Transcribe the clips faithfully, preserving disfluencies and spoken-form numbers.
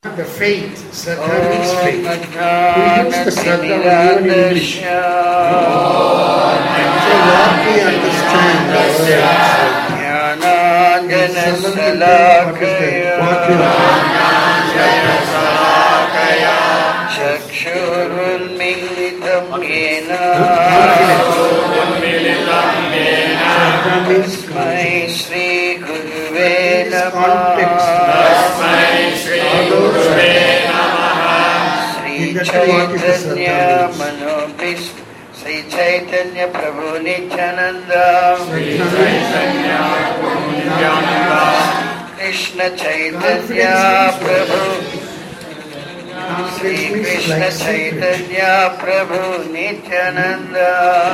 The faith, Shraddha means faith. We use the Shraddha even in English. So what we understand the words, what is the, what we Chaitanya Manobis Sri Chaitanya Prabhu Nityananda Sri Chaitanya Prabhu Nityananda Krishna Chaitanya Prabhu Sri Krishna Chaitanya Prabhu Nityananda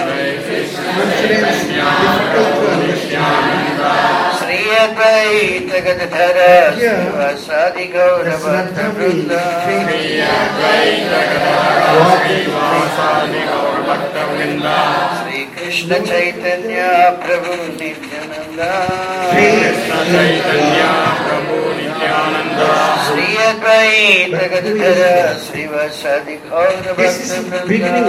Sri Advaita Gadadhara Srivasadi Gaura Bhakta Vrinda Sri Advaita Gadadhara Srivasadi Gaura Bhakta Vrinda Sri Krishna Chaitanya Prabhu Nityananda Sri Krishna Chaitanya Prabhu Nityananda Sri Advaita Gadadhara Srivasadi Gaura Bhakta Vrinda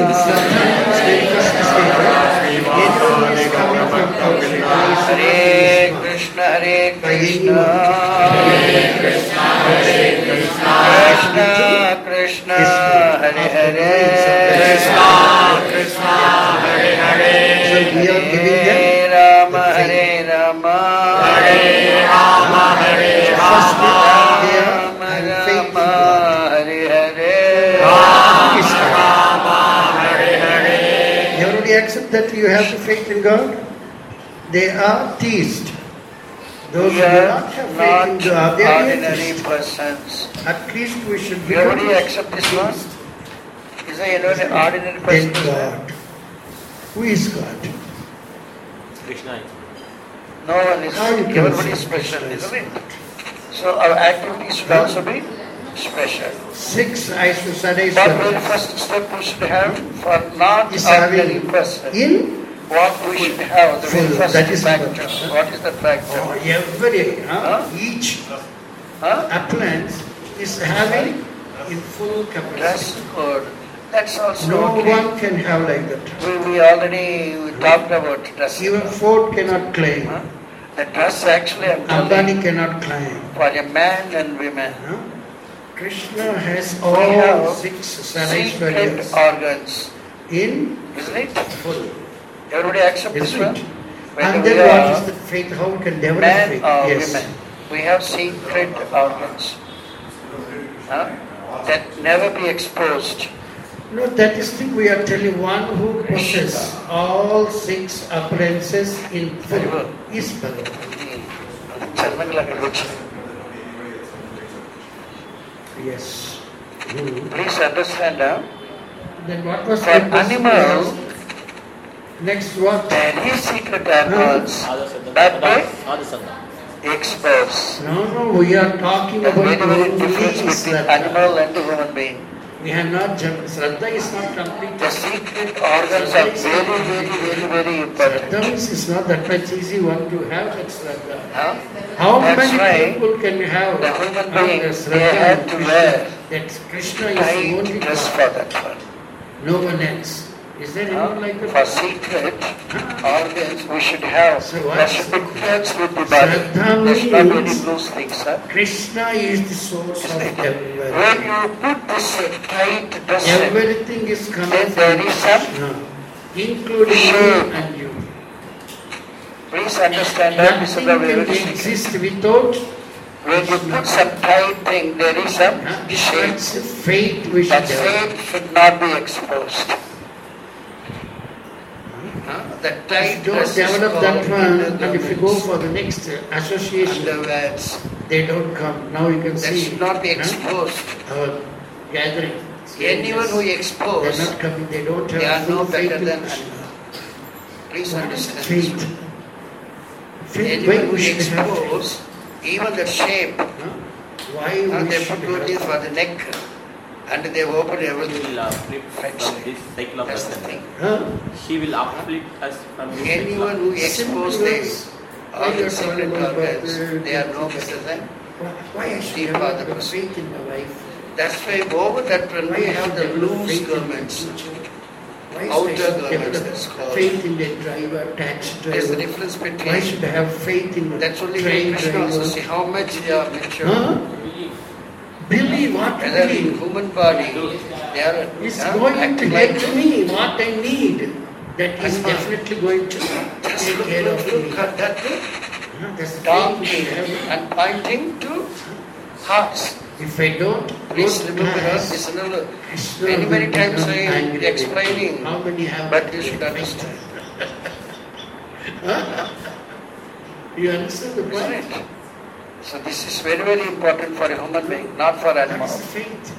Hare Krishna Hare Krishna Hare Krishna Hare Krishna Krishna Krishna Hare Hare Krishna Krishna Hare Hare Hare Rama Hare Rama Hare Rama Hare Rama Rama Rama Hare Hare Rama Rama Hare Hare. You already accept that you have the faith in God? They are theists. Those who do not have faith in God, they are ordinary persons. At least we should be. You already accept this one? Is there any ordinary person? Then God. Who is God? Krishna. No one is. Everybody is special, isn't it? So our activities should also be special. Six Aishwarya. What very first step we should have for not ordinary person? In what we should have, the very first that is factor. What is the factor? Oh, every, huh? Huh? Each Huh? appliance is having in full capacity. Dress code. That's also No okay. one can have like that. We, we already we talked about dress Even code. Ford cannot claim. Huh? The dress actually, I'm telling Ambani cannot claim. for a man and women. Huh? Krishna has We all have six secret Sarashvaryas organs, in isn't it? full. Everybody accept this Isn't one? it? Whether And we then what are is the faith? How we can develop man faith? or Yes. women, we have secret organs huh? that never be exposed. No, that is the we are telling one who possesses all six appliances in full is Bhagavan. Yes. Hmm. Please understand now. Then what was For the question? animals, Next what? there is secret organs that they expose. No, no, we are talking There's about very, very difference only between Shraddha. animal and the human being. We have not jumped. Shraddha is not complete. The secret organs are very, very, very, very important. Shraddha means it's not that much easy one to have that Shraddha. Huh? How That's many why people can have the human uh, being, Shraddha they have and to Krishna? wear That Krishna is the tight only dress God. for that one. No one else. Is there Huh? anyone like For that? secret organs, we should have. So what There is should be it? touch with the body. Shraddha There should not be any means- loose things, sir. Krishna is the source of When everything. you put this uh, tight dress, in, Everything is coming then from there is some Krishna, including you shame. and you. please understand that this is Nothing the can very secret. exist without When you put some tight thing, there is some huh? shame. That's the faith we should That develop. faith should not be exposed. Huh? That If tight you don't dress is develop that called one, in the and if you go garments, for the next uh, association, underwears, they don't come. Now you can that see should not be huh? exposed. our gathering. Anyone who They're exposed, not coming, they don't they have are full no faith better in than Krishna. animals. Please What is understand. faith? this. Faith, why Anyone who we should have faith? expose, even the shape, Huh? Why uh, we they should put two have things for the neck, and they open He everything. will uplift from this cycle of That's the person. thing. Huh? He will uplift us from this cycle Anyone of who expose Simple this, as- all Why you the are secret talking about organs, that, uh, they are no better than Why I should Deepa, have the the person. faith in my wife? That's why over that when Why we I have should the develop loose faith in my garments, teacher? Why should I outer should garments, develop that's called. faith in the driver, taxi There's the driver? difference Why between, should I have faith in the that's only train Krishna also. driver? See how much they are mature. Huh? Believe what you Whether in believe. human body, they are It's uh, going to acting get like to me what I need. That is Asma. definitely going to just take look, care look, of look me. at that look, Huh? That's the faith we talking should have. and pointing to hearts. If I don't go Please to remember class, this another. Krishna Many, many will times become I am angry with me. explaining, How many have but you should understand. Huh? You understand the Isn't point? it? So this is very, very important for a human being, not for That's animals. the faith.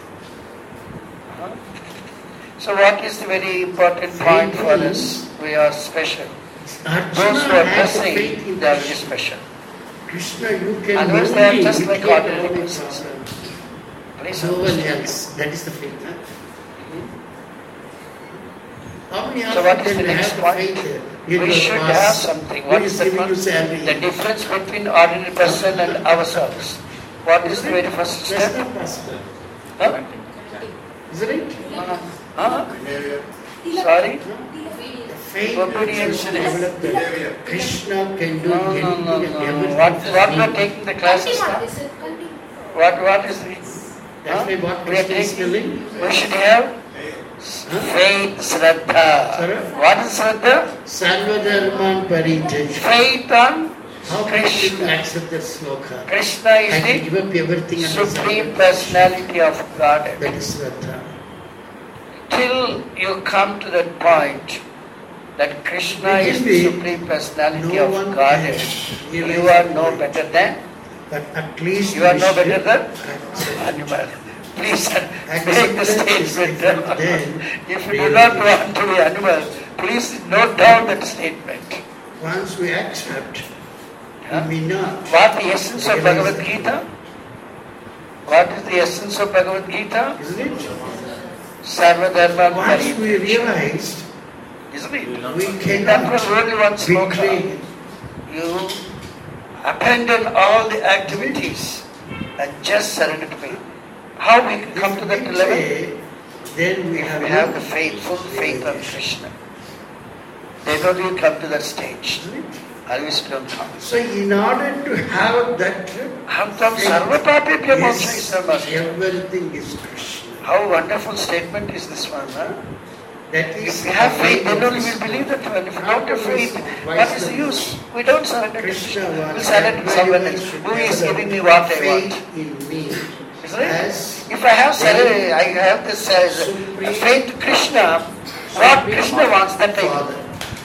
So what is the very important point for us? We are special. Arjuna Those who are has the faith blessing, in they are very Krishna. special. Krishna, you can Otherwise they are only just like mitigate ordinary all the persons. problems. Please No one understand. else. That is the faith. Huh? How many So of what you is the can next have the point? faith in We your should boss have something. who What is is the giving you first? salary? The difference between ordinary person and ourselves. What is the very first That's step? not possible. Huh? Isn't it? Huh? Sorry? The faith Obedience should is- develop that Krishna can do No, no, anything no, and no. everything. What, for what we me. are taking the classes now? What, what is the... That's why what We are Krishna is taking, telling. we should have faith, Shraddha. Sorry? What is Shraddha? Sarvadharman Parijay. Faith on How can people Krishna. accept that sloka? Krishna I is can give the up everything and Supreme Personality of God. that is Shraddha. Till you come to that point that Krishna is the Maybe Supreme Personality no of one Godhead, can you realize are that no point. better than But at least You are we no should better than accept. animal. Please make the Acceptance is statement. different than If you do not want to be animal, please note down that statement. Once we accept, Huh? we may not. What the essence of realize Bhagavad that. Gita? What is the essence of Bhagavad Gita? Isn't it? Sarvadharma Once we Parijay. realized, Isn't it? we That was cannot only one sloka. betray. You abandon all the activities and just surrender to me. How we can come to that If we level? betray, then we If have we have the faith, full faith on Krishna, then only you come to that stage. Isn't it? Otherwise you don't come. So in order to have that Aham tam sarvapapebhyo yes, mokshaisam. everything is Krishna. How wonderful statement is this one, huh? That is If we have the faith, way then of only we'll believe that one. If we don't have faith, Why what is is the that? use? We don't surrender to Krishna Krishna. wants We surrender to someone else. Who is giving me what I faith want? in me. Isn't it? As If I have surrender, I have this uh, Supreme- faith to Krishna, what Supreme Krishna wants, that I Father. do.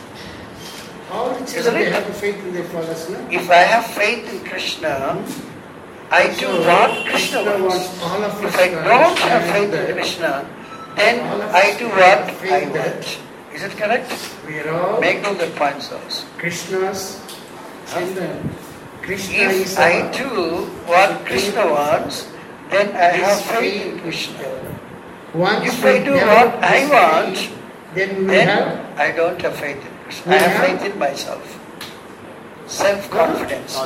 All the Isn't children they it? have the faith in their fathers, no? If I have faith in Krishna, I do So, what Krishna Krishna wants. wants all of us If I to don't have understand faith that in Krishna, then all of I us do have what faith I that want. Is it correct? we are all Make all the points also. Krishna's children. Krishna is If I our do what Krishna wants, then I have faith in Krishna. Once If we I do develop what I this want, faith, then we then have I don't have faith in Krishna. We I have have- faith in myself. Self-confidence.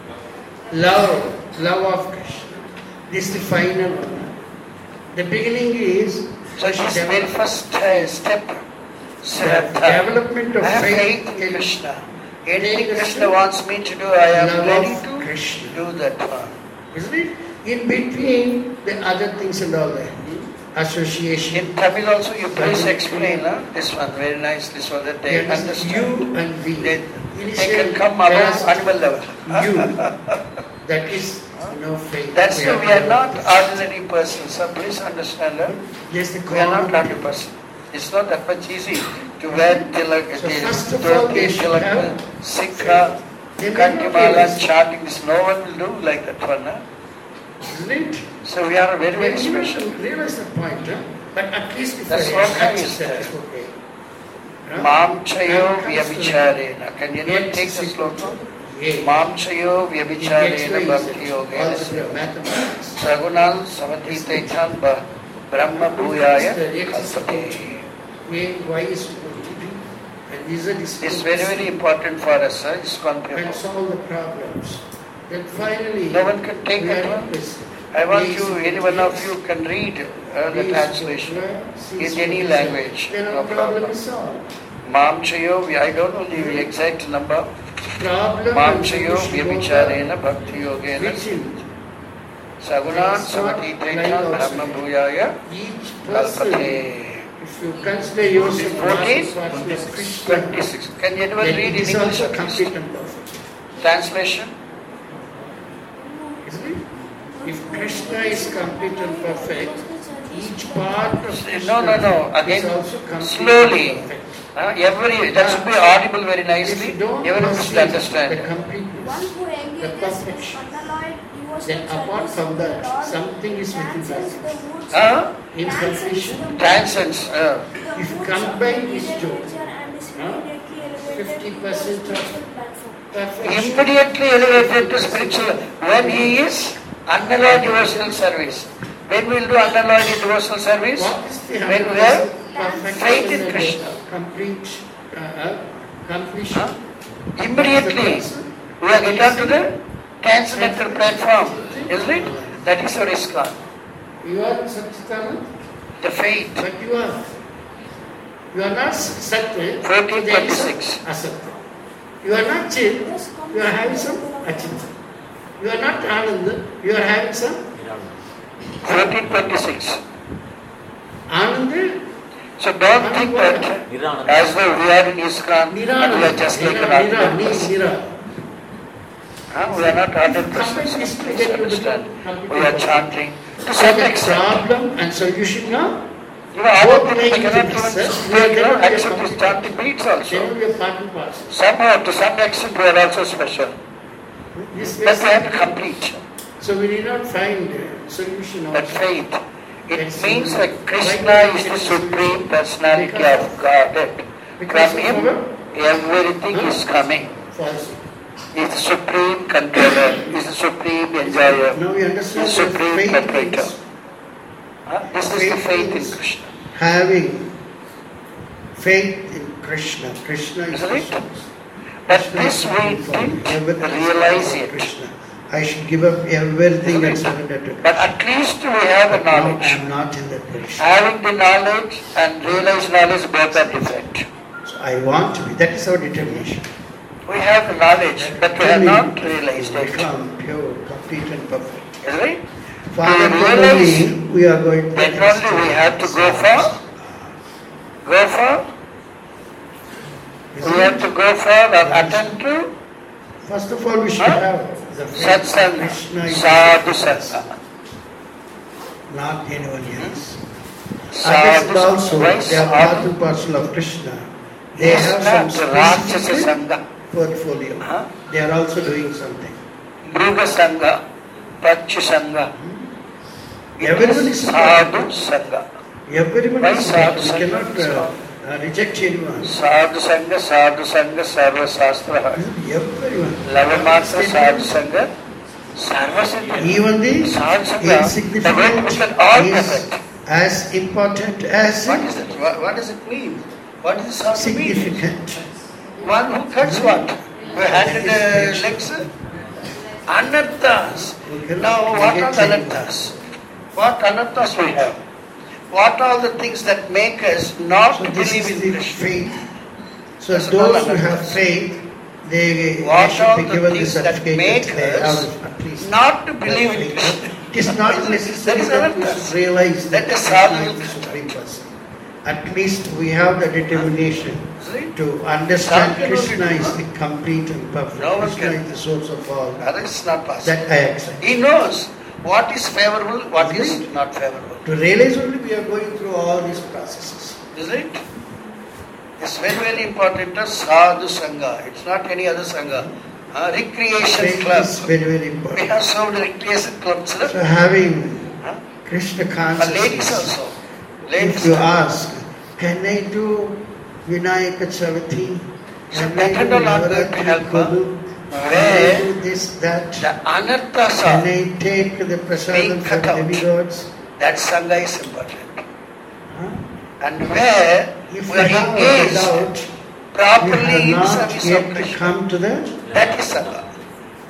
love, love of Krishna. This is the final one. The beginning is So this is the very first uh, step. the Shraddha. development of I have faith faith in in Krishna. Anything Take us Krishna to wants me to do, I am love ready of to Krishna. do that one. Isn't it? In between the other things and all that. Association. In Tamil also you please explain huh? this one very nicely so that they There is understand. you and we. They, they Initial can come above as animal level. you. That is no faith. That's why have we are to not develop. ordinary persons. So please understand huh? Yes, the We are not common ordinary person. It's not that much easy to wear tilak, So first of all, they should tilak, have sikha, They may not kantimala, realize- chanting. This no one will do like that one. Huh? Isn't it? So we are very, very When you special. realize the point, huh? But at least if That's I what I accept is that, there. it's okay. Huh? Mam chayo And comes to vyabhicharena. Can you X take the is equal sloka? to A. Mam chayo In X, Y vyabhicharena is bhakti yogena algebra, mathematics. sagunal samatitaitan brahma bhuyaya The X is equal kalpate. to A, Y is equal to B, and Z is equal It's to very, C. very important for us, sir. It's And confused. solve the problems. Then finally, No one can take we that are one. requested. I want Please, you, any one of please, you can read uh, the please, translation please, in any please, language. Then No our problem problem. is solved. Mam chayo, I don't know the exact number. Problem Mam and chayo solution vyabicharena bhakti yogena within sagunan samati trekhan brahma bhuyaya each person. kalpate. If you consider yourself fourteen, as part of Krishna, twenty-six. Can anyone then read it in is English? also at least? complete and perfect. Translation? Isn't it? If Krishna is complete and perfect, each part of Krishna No, no, no. is Again, also complete slowly. and perfect. Uh, every, that should be audible very If nicely. you don't Everyone should perceive the understand. One completeness, who the engages perfection, in unalloyed devotional then apart service from to the that, Lord something is within transcends us. the moods, Huh? In transcends completion, the moods, Transcends. Uh, the if you moods combine of these material two, nature and is huh? immediately elevated fifty to the percent of spiritual platform. perfection. immediately elevated to spiritual. When he is unalloyed devotional service. When we will do unalloyed devotional service? What is the When we have perfection faith in and Krishna. complete uh, uh, completion? Huh? Immediately we are get onto the transcendental platform, isn't it? That is our ISKCON. You are Satchitanand, The faith. but you are. You are not Satya. fourteen there is some twenty-six. Asatya. You are not Chit, you are having some Achita. You are not Ananda, you are having some fourteen twenty-six. Ananda. So don't think that Nirana. as though we are in ISKCON and we Nirana. are just like an Nira, Nira, ordinary person. Nira. Huh? We are not hundred percent. Please understand. We are chanting to some The extent. problem and solution now, You know, other both people lying cannot to even this, speak, you know, we are accept this chanting beats they also. will be a part and parcel. Somehow, to some extent, we are also special. This But we have way, to complete so we need not find a solution that also. faith. It That's means the- that Krishna Right. is the supreme personality of Godhead. Because From of him, our everything Huh? is coming. false. He is the supreme controller. He is the supreme enjoyer. Now we understand The that supreme faith perpetrator. is Huh? This is the Faith faith in is- Krishna. having faith in Krishna. Krishna is Isn't it? Krishna. But Krishna this is we everything didn't for me. Everything realize is it. Krishna. I should give up everything Isn't and it? surrender to But Krishna. at least we have a But now I knowledge. am not in that position. Having the knowledge and realized knowledge both are different. So I want to be. That is our determination. We have the knowledge, but we have Till not we realized it. become pure, complete and perfect. Isn't it? For To that realize, only we are going to then only we have to go for, go for, we have to go for or attend to First of all, we should Huh? have the faith that satsang, Krishna is sadhu sangha. not anyone else. Sadhu Others also, sangha. Why they are part sadhu? and parcel of Krishna. They Yes, have not some Rakshasa specific sangha. portfolio. Huh? They are also doing something. Mruga sangha, pachu sangha. It Everyone is is sadhu sangha. Everyone Why is sadhu we sangha? cannot uh, uh, reject anyone. Sadhu sangha, sadhu sangha, sarva sastra. Everyone. Lavamatra sadhu sangha, sarva siddhi. Even the Sadhu sangha, the word insignificant which can all is perfect. as important as What is it? What, what does it mean? What does sadhu mean? significant. One who cuts what? We handed the legs. Anarthas. Now what are the anarthas? What anarthas we have? What are the things that make us not So to this believe is in the Krishna? faith. So That's those all who have anarthas. faith, they, they What should are be the given the things that certificate make that they us have at least. not to believe in faith. Krishna? It is not That is- necessary that is that we anarthas. should realize That that is Krishna sadhu. is the Supreme Person. At least we have the determination See? to understand Sadhu Krishna cannot is do the complete and perfect. No one Krishna can. is the source of all. That is not possible. That I accept. He knows what is favorable, what is not favorable. To realize only we are going through all these processes. Is it? It's very, very important. uh, Sadhu Sangha. It's not any other Sangha. Uh, recreation Faith club. is very, very We important. have so many recreation clubs. So Huh? having Huh? Krishna Uh, ladies consciousness. also. If Ladies. you ask, can I do Vinayaka Chavati? So Can that I and do all are going to Navaratri help, huh? Kolu? Can Where I do this, that? the anarthas Can are, I take the prasadam being for cut out. demigods? that Sangha is important. Huh? And where If we we are have a engaged doubt, we properly in have not service of yet Krishna, come to the that is Sangha.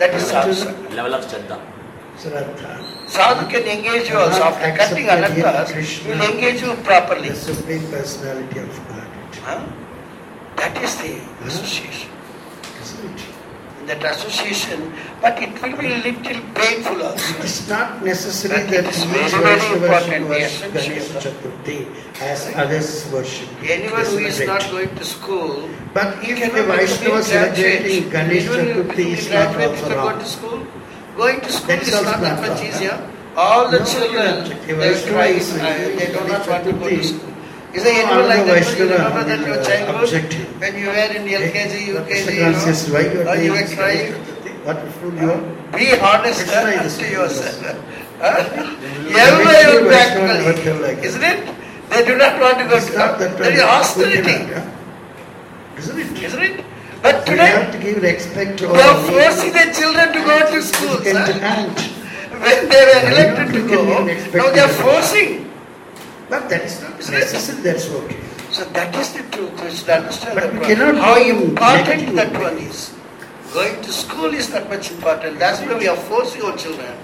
That is sadhu. Level of Shraddha. Shraddha. Sadhu can engage you also. After cutting anarthas, he will engage you properly. The Supreme Personality of God. Huh? That is the association. Isn't it? That association, but it will be a little painful also. It is not necessary But that it is each very, very Vaishnava important, should the worship essential. Ganesha Chaturthi as others worship. Anyone who is Celebrate. not going to school, But if cannot a Vaishnava become celebrating graduate. Ganesh Even if Chaturthi you is not graduate also to go wrong. to school, going to school That is is also not that not much wrong, easier. huh? All the No, children, no, they Vaishnava try, is uh, doing they do not want to go to Chaturthi. school. Is there No, anyone like another that? You Vaishnava remember that will, your uh, childhood? object him. When you were in L K G, U K G, Krishna you says, why you know, are or you doing were this crying? Ganesh Chaturthi? What fool you are? Be honest Krishna uh, is to the yourself. fool. Huh? Vaishnava Everybody will never tell like practically, that. isn't it? They do not want to go It's to not that There is way. hostility, Isn't it? isn't it? But We today, have to give respect to we are all forcing the children to go to school. and Sir. hand. When they were elected to We go, can expect now they are them. forcing. But that is not Isn't it? necessary, that's okay. So that is the truth. We should understand But that we one. cannot How do important negative. that one is. Going to school is that much important. That's why we are forcing our children.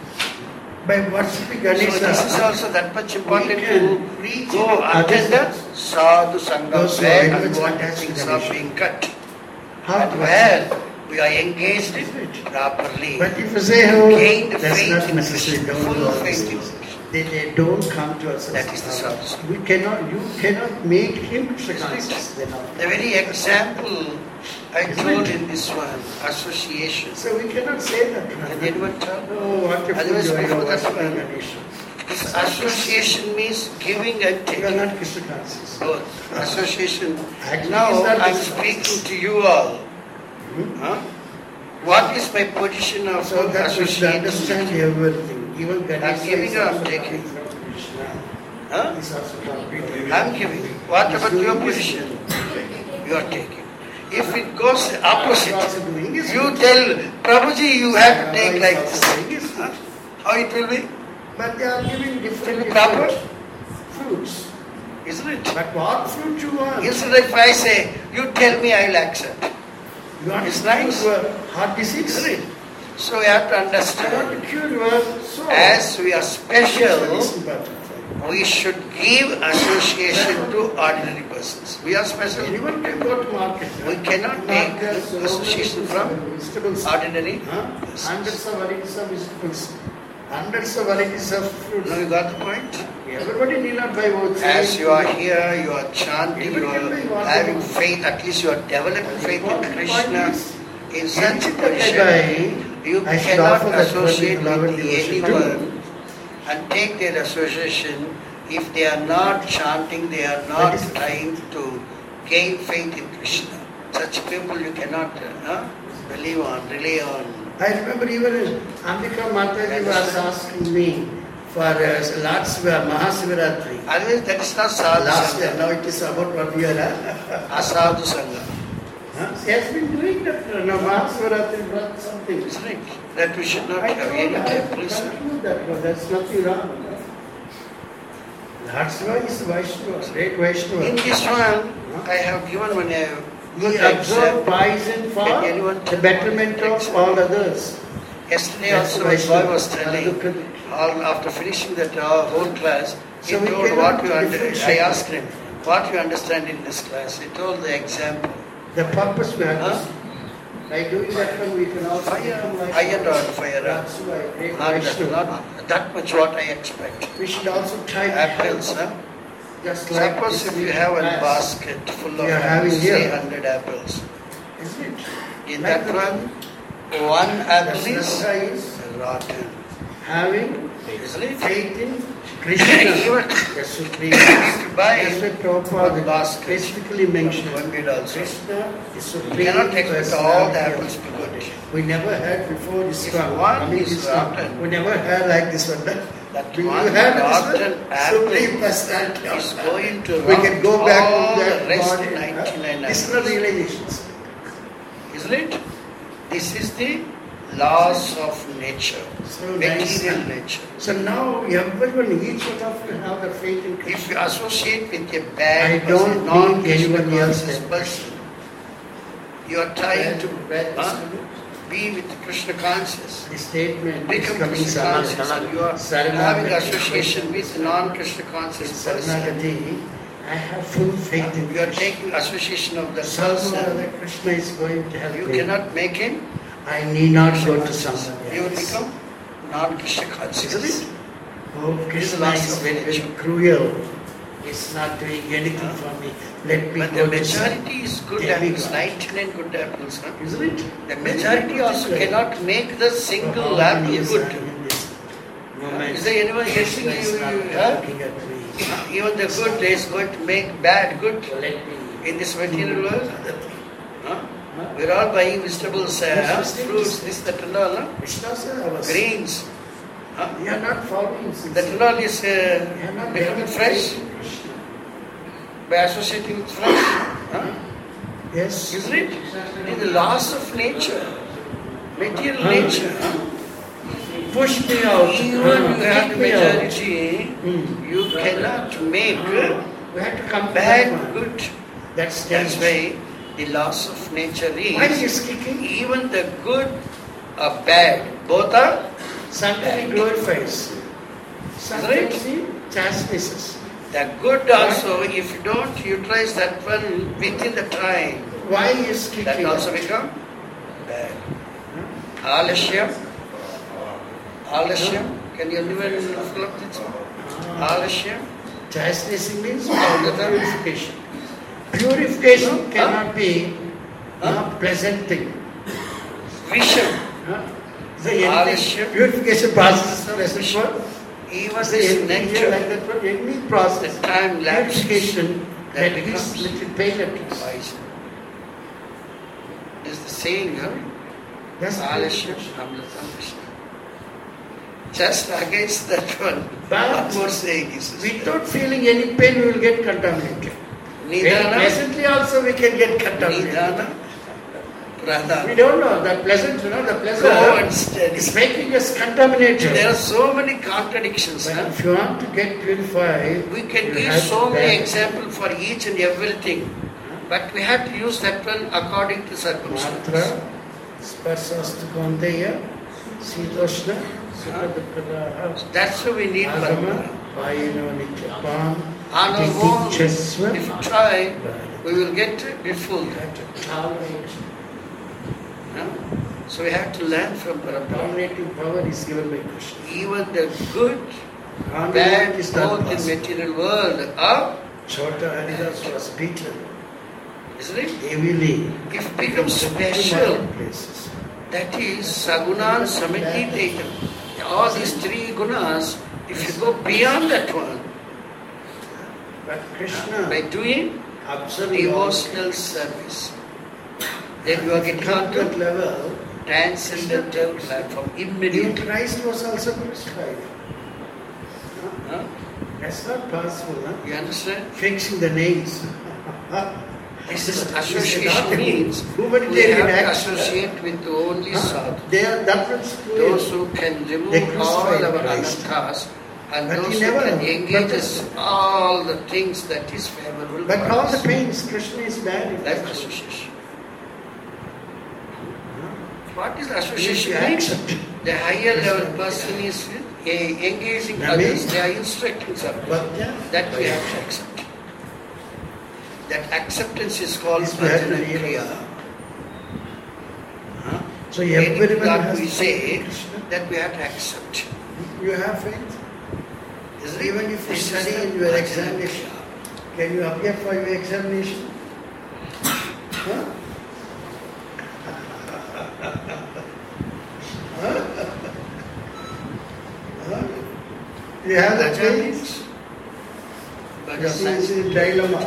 By worshipping So Ganesha, this is also that much important we can to reach go attend the others. sadhu sangha Those who are where very and much what attached to things are Ganesha. being cut. how And to where we are engaged properly. But if you say, oh, Gain the that's faith not in necessary, Krishna, don't full do all these faith in things. Krishna. They, they don't come to us. as That is the sadhu. sadhu. We cannot, you cannot make him Krishna Isn't it? conscious. They're not. The very example I told in this one, association. So we cannot say that. Can anyone tell? Oh, what if Otherwise, you are before that worshipping one, Ganesha? This association means giving and You are taking. not Krishna conscious. Both. Association. Actually, Now is that I'm the- speaking to you all. Hmm? Huh? What is my position of So that we should association? understand everything. Even Ganesha giving is or I'm also taking? coming from Krishna. Huh? He's also coming. I'm giving. What about your position? You are taking. If it goes opposite, also doing his you work. tell Prabhuji you have to take He's like also this. doing his work. How it will be? But they are giving different, Will be proper? different fruits. Isn't it? But what fruit you want? Instead if I say, you tell me, I will accept. You want It's to nice. cure your heart disease? Isn't it? So we have to You want understand, to cure your soul. as we are That special, is important for you. we should give association to ordinary persons. We are special. Anyone can go to market. We cannot take Market, so association from vegetables. ordinary Huh? persons. Hundreds of varieties of vegetables. Hundreds of varieties of fruits. Now you got the point? Everybody need not buy votes. As you are here, you are chanting, you are having faith, at least you are developing faith in Krishna. In such a position, you I should cannot offer that associate particular with devotion anyone and take their association if they are not chanting, they are not That is- trying to gain faith in Krishna. Such people you cannot uh, believe on, rely on. I remember even Ambika Mataji was asking me for uh, Lord Shiva, Mahasivaratri. Otherwise, that is not sadhu Last year, sangha. now it is about one year. Huh? Asadhu sangha. Huh? He has been doing that. Uh, now Mahasivaratri brought something. Isn't it? That we should not I have told any her, time, please. sir. continue that, but that's nothing wrong. Lord Shiva is Vaishnava, great Vaishnava. In this one, I have given one uh, He good absorbed example. poison for Can anyone the betterment of all others. Yesterday That's also, my Vaishnava. boy was telling, Another- all after finishing that uh, whole class, he So we told cannot what you under, I differentiate. asked him, what you understand in this class? He told the example. The purpose we have Huh? to see. By doing that one, we can also Fire, become like iron or fire. Lord Shiva, great Not that, Vaishnava. not that much what I expect. We should also try to Apples, help. huh? Just like Suppose this if you little have a glass, basket full of We are having say here. one hundred apples. isn't it? In Like that the- one, one apple the is Shraddha is rotten. having Isn't it? faith in Krishna, Even the Supreme. buy That's what Prabhupada one basket. specifically mentioned. one did also. Krishna is You Supreme. cannot expect all the apples to be good. We never had before this If one. one Only is this one. rotten. We never had like this one. That, That we one had rotten this one. apple Supreme personality. of is God. going to We can go back all to that the rest body, huh? ninety-nine This is not apples. realizations. Isn't it? This is the laws of nature, So nice. material nature. So now everyone, each one of you have the faith in Krishna. If you associate with a I bad don't person, need non-Krishna anyone else conscious than- person, you are trying to, Bad huh? person. be with Krishna conscious. The statement is Become coming Krishna Saranagati. conscious. And you are having association with non-Krishna conscious person. Saranagati, I have full faith in You are Krishna. taking association of the Somehow or person. other Krishna is going to help You me. cannot make him. I need not go to someone You will else. become non-Krishna conscious. Isn't it? Oh, This is Krishna the loss is of very, very nature. cruel. He's not doing anything for me. Let me But go the to some majority is good demigod. apples, ninety-nine good apples. Huh? Isn't it? The majority also cannot make the single For how apple many years good. I am in this moment? Is there anyone guessing Krishna is you? not you huh? looking at me. Even the good is going to make bad good Let me in this material world. other thing. Huh? We're all buying vegetables, uh, Yes, fruits, this, that and all. Huh? Krishna sir, I was. Grains. Huh? You are not following. That and all is You are uh, not becoming developing fresh Krishna. by associating with flesh. Huh? Yes. Isn't it? It is the loss of nature, material Huh? nature. Huh? Push me out. Even Huh? you have Kick the me out. majority, Hmm. you cannot make We have to come to that bad one. good. That's That's dangerous. why the loss of nature Why is is kicking? even the good or bad, both are Sometimes he glorifies. Sometimes he chastises. the good also. If you don't utilize that one within the time, Why is that kicking? also become bad. Alashyam. Alashyam. Can you even fill up this one? Alashyam. Chastising means purification. Purification cannot be Huh? a pleasant thing. Vision. Huh? Is there anything- Alashyam. Purification process is pleasant word? Even Is there this anything here like nature, that word? Any process, the time lapse purification that that gives becomes little pain at least. wise. Is the saying, huh? That's Alashyam, purification. Amritam Krishna. Just against that one. But What more saying is without feeling any pain, we will get contaminated. Very Nidana, pleasantly also we can get contaminated. Nidana, We Pradana. don't know that pleasant, you know, the Go pleasant and study. is making us contaminated. There are so many contradictions. But Huh? if you want to get purified, We can you give have so to many bear- examples for each and everything, but we have to use that one according to Matra, circumstances. Sparsastu Kaunteya, Sitoshna, Sukha That's why we need Agama, Parama. Vayino Nityapam, On our own, Tichasva, if we try, we will get befooled. tolerate. Huh? So we have to learn from Parampara. Tolerating power is given by Krishna. Even the good, Only bad, one is not both in possible. material world are, Chota Haridas was beaten isn't it? heavily. If it becomes Two special, places. that is Sagunan Samititatam. All these three gunas, if you go beyond that one, But Krishna, by doing observing all, devotional service, then you are getting come to that onto level, transcendental platform even immediately. Christ was also crucified. Huh? That's not possible, huh? You understand? Fixing the nails. This is This is association not- means we humanitarian have to act. associate with only Huh? sadhu. They are, that was Those cruel. who can They remove all crucified our Christ. anarthas and But he those who never can engage us protested. all the things that is favorable But for all us. the pains, Krishna is bad. in That's that. association. Huh? What is the You association should means? accept. The higher level person is uh, engaging That others, means- they are instructing something. But yeah, That we have to accept. That acceptance is called This we have to bhajana realize. kriya. Huh? So Anything everyone that has we faith say, in Krishna. that we have to accept. You have faith. Isn't it? Even if you This is study the in your bhajana examination, kriya. can you appear for your examination? Huh? Huh? Huh? You have that Bhajana faith? means- This Bhajana is a dilemma.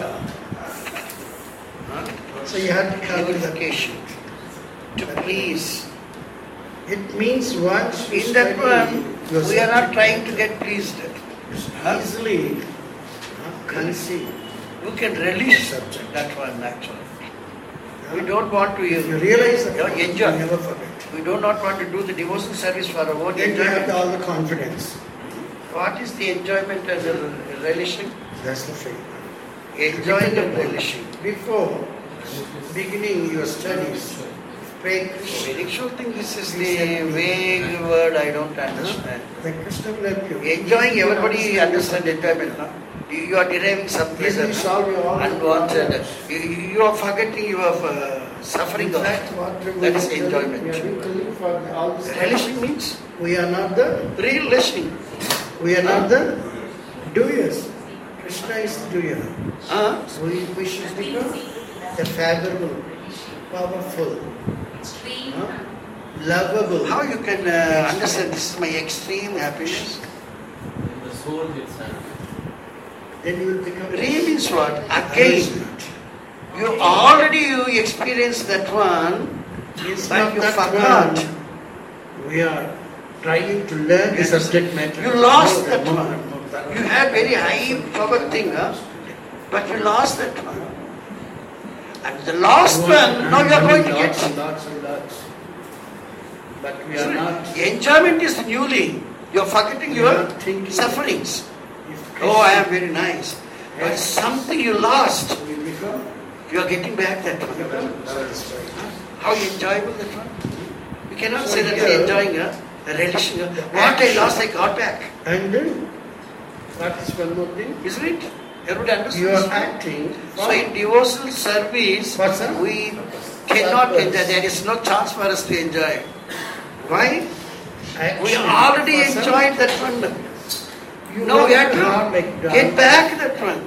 Huh? So you have to come to that. Purification. To please. It means once you In that study, one, your we are not subject trying to get pleased. Huh? easily huh, conceive. We can release Subject. that one naturally. We don't want to If you realize that, Yeah, you enjoy. never forget. We do not want to do the devotional service for our own Then you have enjoyment. all the confidence. What is the enjoyment and the relishing? That's the faith. Enjoying and relishing. Before beginning your studies, Fake Krishna. Spiritual thing, this is the vague word I don't understand. The Krishna will help you. Enjoying, everybody understand enjoyment. No? You, you are deriving some This pleasure. will solve your all Unwanted. problems. You, you are forgetting your uh, suffering In of fact, what we that are is telling- enjoyment. We are telling for all this. Relishing means We are not the real listening. we are not the doers. Krishna is the doer. Huh? So we, we should become the favorable, powerful, huh? lovable. How you can uh, understand this is my extreme happiness? In the soul itself. Then you will become Real means what? Again, you already you experienced that one, It's but not you that forgot. one. We are trying to learn the Yes. subject matter. You lost More that than- one. You had very high power thing, huh? But you lost that one. And the last one, now you are going to lots get. and lots and lots. But we are not. Enjoyment is newly. You are forgetting We your are thinking- sufferings. If Oh, I am very nice. But something you lost, we become, you are getting back that one. become satisfied. How enjoyable that one? You cannot So say that here- you're enjoying, huh? Relishing. huh? What I lost, I got back. And then, what is one more thing? Isn't it? Everybody understands? You are acting So in devotional service, For some- we cannot purpose. enjoy. There is no chance for us to enjoy. Why? action We already for some- enjoyed that one. You Now we work have hard to like that. get back that one.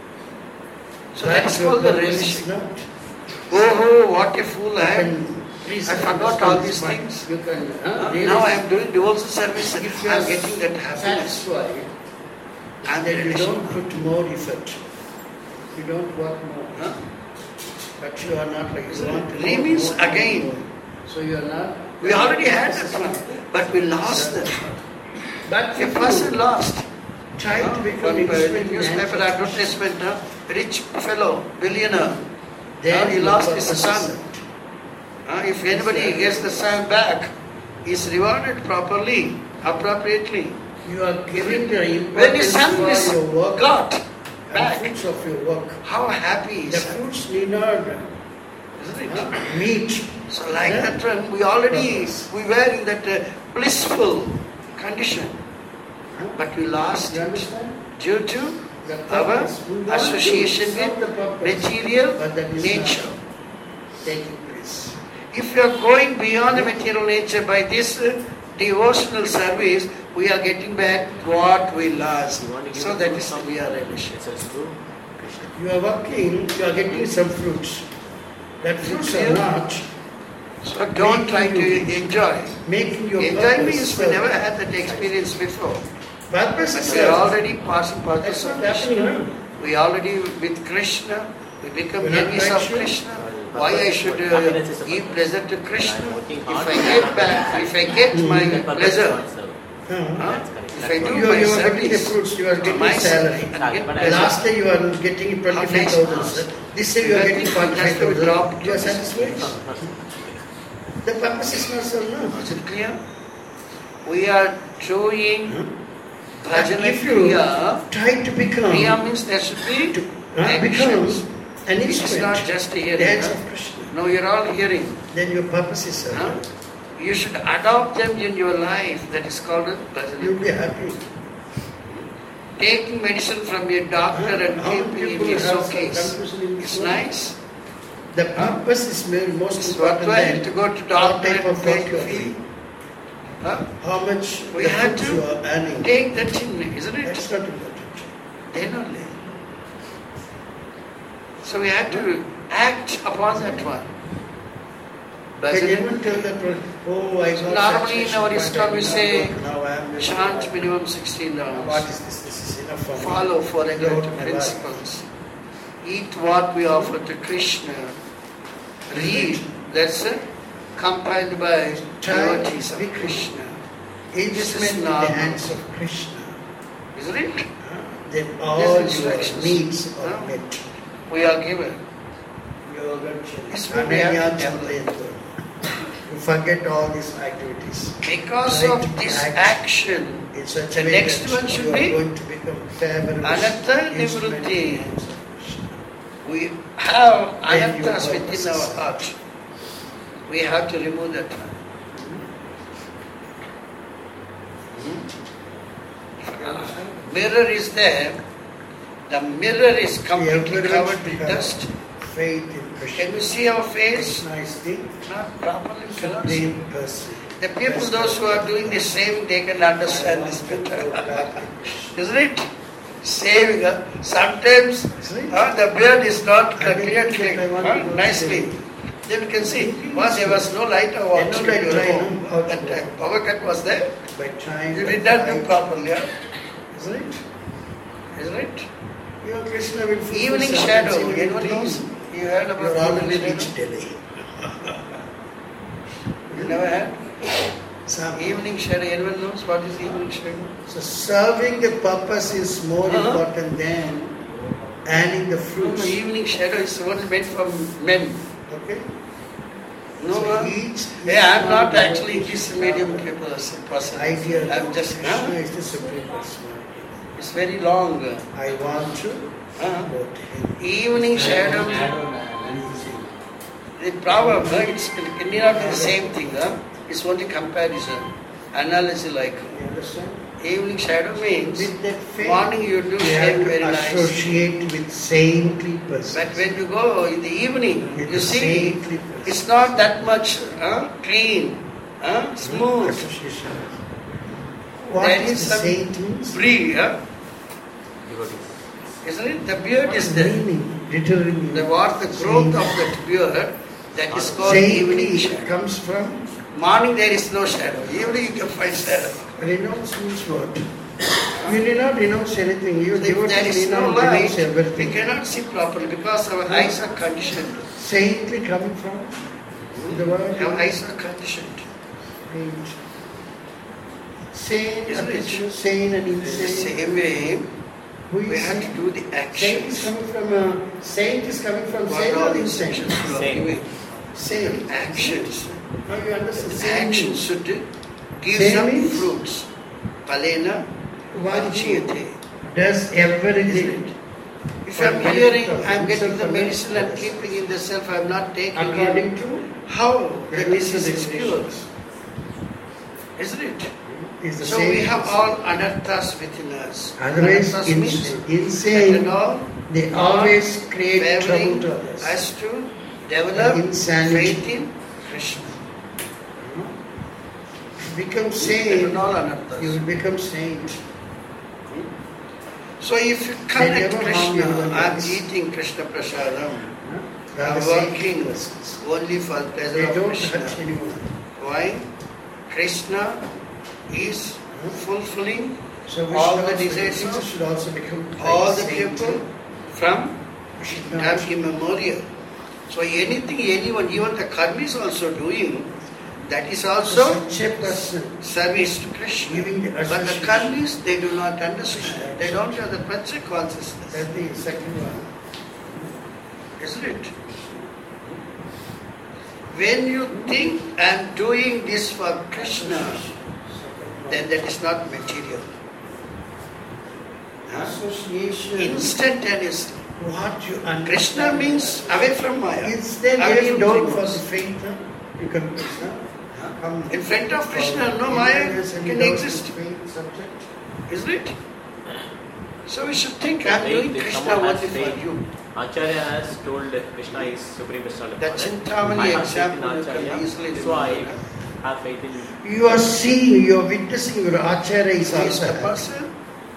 So that is your called the purpose is relishing. not. Oh, what a fool I You am. can- please I forgot understand all this these point. things. You can uh, Now really I am doing devotional service and If you I are am getting that happiness. satisfied, And then you relishing. don't put more effort. You don't work more. Huh? But you are not like you want to Re more, means more, more, again. more. So you are not. We already had that one, but we lost that one. But A if person you lost. try to become One instrument in newspaper hands of advertisement, uh, rich fellow, billionaire. then Uh, he your lost his purpose is son. served. Uh, if anybody gets the son back, is rewarded properly, appropriately. You are giving the When his importance son for is your work got and back, fruits of your work. how happy The is he? fruits need not Isn't it? uh, meet. So like Yeah. that one, we already, Purpose. we were in that uh, blissful condition, but we lost You it understand? due to The our purpose. We want to association serve the with purpose, material but that is nature. not taking place. If you are going beyond the material nature by this uh, devotional service, we are getting back what we lost. You want to give So the that fruit is from we are relishing. It's a true Krishna. You are working, you are getting some fruits. That fruits are clear? not So don't try to enjoy. making your Enjoy purpose means we serve. never had that experience before. Purpose But is we are served. already passing purpose That's of not happening Krishna. now. We already with Krishna, we become We're not enemies quite of sure. Krishna. Why I should uh, Happiness is a give purpose. pleasure to Krishna? I'm working If hard I to get have back, happiness. if I get my That purpose pleasure, is also- Huh? huh? That's correct. if I That's do what- You are, my you are getting the service, fruits, you are getting my salary. and get But I- pleasure. Last year you are getting twenty-five thousand. This year you are getting forty-five thousand. You are satisfied? The purpose is not served now. Is it clear? We are doing bhajana If you kriya. try to become, Kriya means there should be to uh, become actions. an It is not instrument, just the hearing. hands huh? of Krishna, No, you're all hearing. then your purpose is served. Huh? You should adopt them in your life. That is called a bhajana. You'll be happy. Taking medicine from your doctor and How keeping in people your have some showcase. confusion in this It's world. nice. The purpose is very most It's important worthwhile than to go to what doctor type and of make work you you are feel. doing. Huh? How much We the have fruits to you are earning. Take that in, isn't it? That's not important. Then only. So we have to act upon that one. Can Bhajana. anyone tell that one, oh, I got Normally in satisfaction, our but ISKCON I we did not say, work. Now I am Chant minimum sixteen What dollars. is this? This is enough for me. Follow four Go to regulatory my life. principles. Eat what we offer to Krishna. Read. That's uh, compiled by Try devotees of become Krishna. Instrument in the normal. hands of Krishna. Isn't it? Then all your instructions. needs are Huh? met. We are given. Yoga, This will be Ananya happening. Chandra. You forget all these activities. Because Try of to this act action, in such The a way next that one should you are be going to become favorable Ananta instrument in the Nivrutti. hands of Krishna. we have Then you anantas are within our heart. We have to remove that. Hmm? Mirror is there. The mirror is completely covered with dust. Faith in Krishna. Can you see our face? Krishna is the Not properly. We cannot see. supreme person. The people, those who are doing the same, they can understand this better. Isn't it? Saving. Uh, sometimes uh, the beard is not clearly, uh, nicely. Then you can see, once there was no light or what? No light, home. no. That time, power cut was there. By trying You to did not do find- properly. Yeah? Isn't it? Isn't it? Your Krishna will fulfill Evening some shadow. sensibility. Anyone knows? You heard You about are already evening reached shadow? Delhi. You never had? Some- Evening shadow. Anyone knows what is evening shadow? So serving the purpose is more Uh-huh. important than earning the No, fruits. no, evening shadow is only meant for men. Okay? No, So uh, each yeah, I'm not actually this medium people person. idea I'm just, Krishna huh? is the supreme personality. It's very long. uh, I want to Uh-huh. go to him. Evening shadow, the proverb, uh, it's, it need not be the same thing. Uh, it's only comparison, analogy like. You understand? Evening shadow means With that faith, morning you do you shave have very to nice. associate with saintly persons. But when you go in the evening, With you the see, saintly persons. it's not that much uh, clean, uh, smooth, Association. What There is is some saint means? free. Uh, Devotees. isn't it? The beard is What there. meaning? Literally meaning. The what the growth Saint. of that beard, that is called evening Saintly shadow. comes from Morning there is no shadow. Evening you can find shadow. renounce means what? You need not renounce anything. You If there devotees is need no not light, renounce we everything. cannot see properly because our eyes are conditioned. Saintly coming from the word. Our eyes are conditioned. Saint. Sane, Isn't it? and sane and In the insane. same way, Who we is have to sane? do the Saint is actions. coming from uh, saint is coming from What sane are or the insane? actions? you are Same. giving? Sane. Actions. Now you understand. Sane Actions means- should give Same some means- fruits. Palena What Vajiyate. does Isn't everything it? If I'm hearing, I'm getting the medicine, I'm keeping in the self, I'm not taking according it. to How the the rules disease and is cured? regulations. Isn't it? Is the So same. we have all anarthas within us. Otherwise, Anarthas in, means that insane, and all they always create trouble favoring to others. us to develop Insanity. faith in Krishna. Become They sane, are all anarthas. you will become saint. So if you connect never harm Krishna, anyone I'm else. eating Krishna Prasadam, They are I'm the saint working persons. only for the pleasure They of don't Krishna. hurt anyone. Why? Krishna is fulfilling So we all should the also, desires we should also become all the saintly. people from We should not- time immemorial. So anything anyone, even the karmis also doing, that is also such a person service to Krishna. giving the But the association. karmis, they do not understand. They don't have the Pratya consciousness. That's the second one. Isn't it? When you think I'm doing this for Krishna, then that is not material. Huh? Association. Instantaneously. What you understand. Krishna means away from Maya. Instead, away getting from down things. for the faith, huh? you can Krishna. Come. In front of Krishna, no Maya can exist. Faith subject. Isn't it? So we should think I'm Faith, doing if Krishna someone only has for faith, you. Acharya has told that Krishna is Supreme Personality. That Chintamani I have faith in example you can Acharya, easily so I remember. have faith in you. You are seeing, you are witnessing your Acharya is Who is also the happy. person?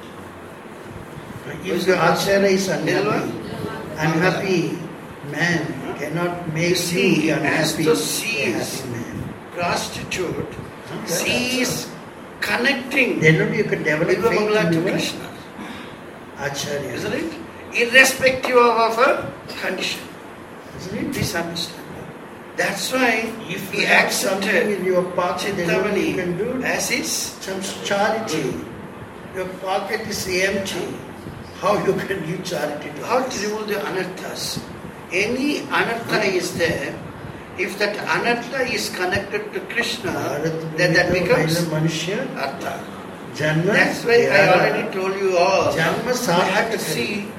If your Acharya is unhappy, Nilva? unhappy man cannot make you see, be as unhappy. the a seas happy man. prostitute Huh? sees connecting Then only you can develop faith Bilvamangala in to your Krishna. Acharya. Isn't it? Irrespective of our condition. Isn't it? Please understand. That's why If he you have something accepted in your pocket, then only you can do Chintamani as his. some charity. Your pocket is empty. How you can give charity to How to others? remove the anarthas? Any anartha is there. If that anartha is connected to Krishna, then that becomes Manushya. artha. Janma. That's why I already told you all. Janma You have to sarthaka. see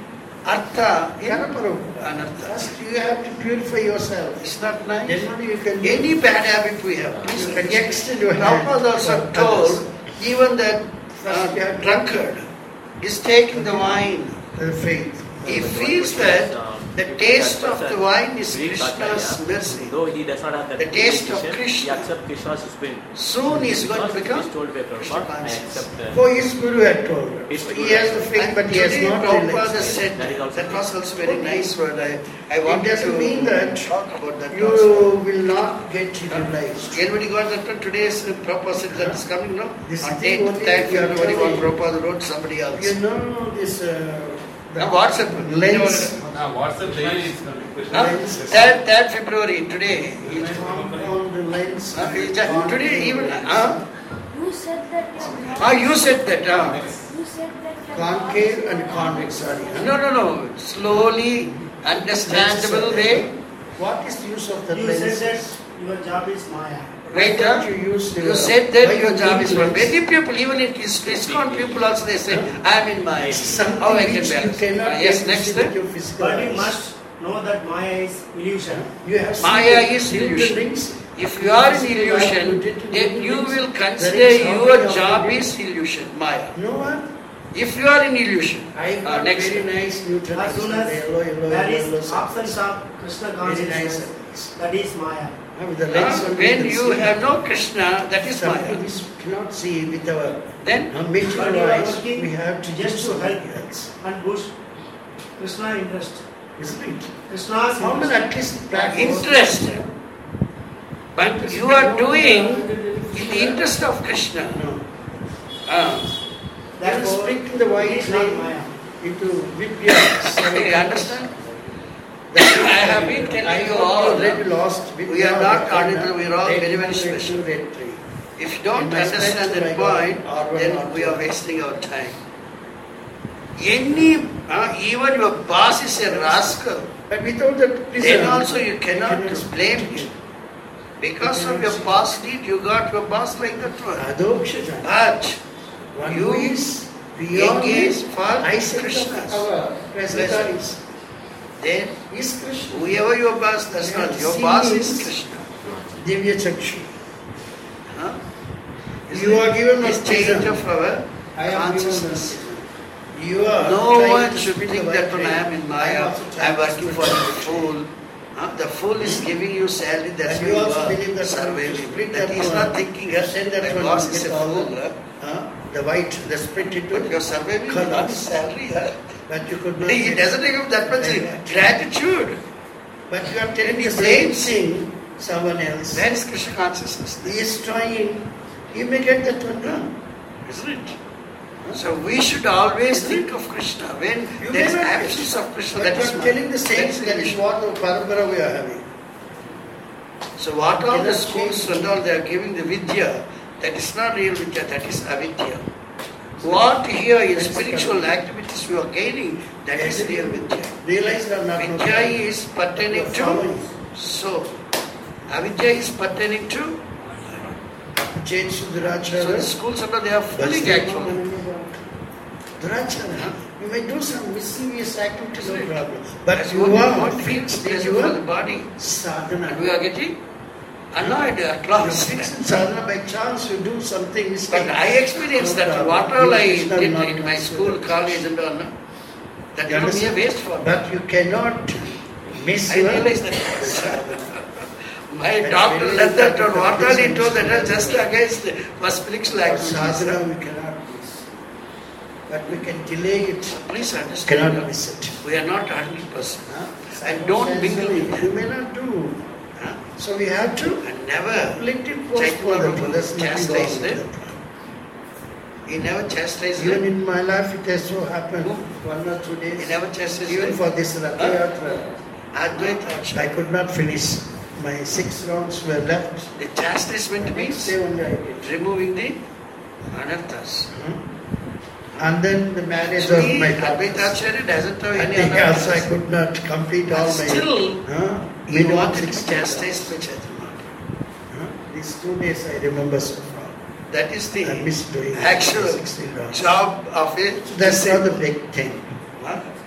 Artha in Karaparam. Anartha. First you have to purify yourself. It's not nice. Then only you can Any bad habit we have, please you can reject. extend your hand. Prabhupada also to told, others. even that uh, drunkard is taking the wine. The faith. He feels that the taste of the wine is Krishna's mercy. Though he does not have that The taste of realization, Krishna. he accepts Krishna's spirit. Soon he is going to Because become he is told by Krishna Prabhupada, I conscious. accept uh, For his Guru had told him. His So Guru he has had the told faith, And but he has today not Prabhupada realized. said That is also that was also very nice word. I, I It wanted doesn't to mean that talk about that you also. will not get realized. Anybody got that today's Prabhupada said that is coming, no? This On thing tenth only time, you are everybody what telling. Prabhupada wrote, somebody else. You know this uh, the Now WhatsApp. lens. Now, WhatsApp daily is coming. Huh? third, third February, today. The compound lens. Uh, he just- today even, huh? You said that. Ah, you said that, huh? You said that. Concave and convex. Sorry. huh? No, no, no. Slowly, understandable way. What is the use of the You lens? said that your job is Maya. Wait, Why huh? don't you use You your- said that why your you job need is for lens? many people, even in ISKCON people also they say, I am in my, Something how I can which you balance. cannot Ah, yes, get next with step. your physical But you eyes. must know that Maya is illusion. You have seen Maya the- is the illusion. rings. If you are in illusion, then you will consider your job is illusion, Maya. No one. If you are in illusion, I Ah, got next very step. nice neutral. As soon yellow, as yellow, yellow, there yellow, is absence of Krishna Very nice. consciousness, that is Maya. Ah, with the Ah, lens only when can you see. have no Krishna, that is Something Maya. which we cannot see with our Then uh, But material you are eyes. working We have to just do to something help. else. And boost Krishna interest. Isn't it? Krishna's How many interest. at least practice? interest. But you are doing in the interest of Krishna. No. Ah, That is Therefore, sprinkling the white it is not clay Maya. into Vidya. you understand? I have been telling you all, already lost. we are not ordinary, we are all very, very special. Red tree. If you don't In my understand spectrum, that I got point, R one, then R we two. are wasting our time. Any, uh, even your boss is a rascal, But without that then prison, also you cannot blame him. Because of your past deed, you got your boss like that one. Adokshana. But One you who is beyond engage the for eyesight Krishna. of our present Pleasure. eyes. Then Is Krishna. whoever your boss, that's Yeah, not your see boss is- is Krishna. Divya Chakshu. Huh? You are given this a change prison. of our I am consciousness. given a- You are No trying one to should spin think the that white when I am tree. in I Maya, am also I am trying to working spin for the the white tree. fool. Huh? The fool is giving you salary, that's And why you you also believe are that surviving. split That that he is one, not thinking, uh, send that my one, boss you is a get all fool. the- huh? Huh? The white, the split into But you are surviving Colours. without his salary. huh? But you could not. He doesn't give that much gratitude. But you are telling He the same blames. thing someone else. Where is Krishna consciousness? He is trying. He may get that one done. Isn't it? So we should always think of Krishna. When You there is may not get. absence of Krishna, But that you is are my- telling the same that is thing. That is Krishna. what the parampara we are having. So what all the Cannot schools change. and all they are giving the vidya, that is not real vidya, that is avidya. What here in That is spiritual correct. activities you are gaining, that is real vidya. Realize or not? Vidya is pertaining to so. Avidya is pertaining to. Change So Durachara. the schools and all they are fooling actually. Durachara. You may do some mischievous activities, no Right. problem. But As you one are one feels pleasure you for the are body, sadhana. and we are getting annoyed at You last. fix in sadhana by chance you do something mistake. But I experienced No that problem. what all I You shall did not in my consider school, that. college and all, no? that You will be a understand? waste for me. But you cannot miss I your realized that. My That's doctor very said that difficult. what all he told that was just against for spiritual Our activities. sadhana we cannot miss. But we can delay it. Please understand, Cannot no? miss it. we are not one hundred percent. Huh? And don't mingle with You may not do. Huh? So we have to And never, let it postpone Chaitanya that. There's nothing chastised wrong it. with that. he never chastised Even them. in my life it has so happened. Who? One or two He days. never chastised Even them. for this Ratha Yatra, Advaita. I could not finish. My six rounds were left. The chastisement Next means day only I did. removing the anarthas. Hmm? And then the marriage So of he, my Advaita Acharya doesn't have And any also I anarthas. could not complete all my. Still, Huh? He Minimum wanted to be sixty rounds. chastised by Chaitanya. Huh? These two days I remember so far. That is the I missed doing actual sixteen rounds. job of a That's not the big thing. Huh?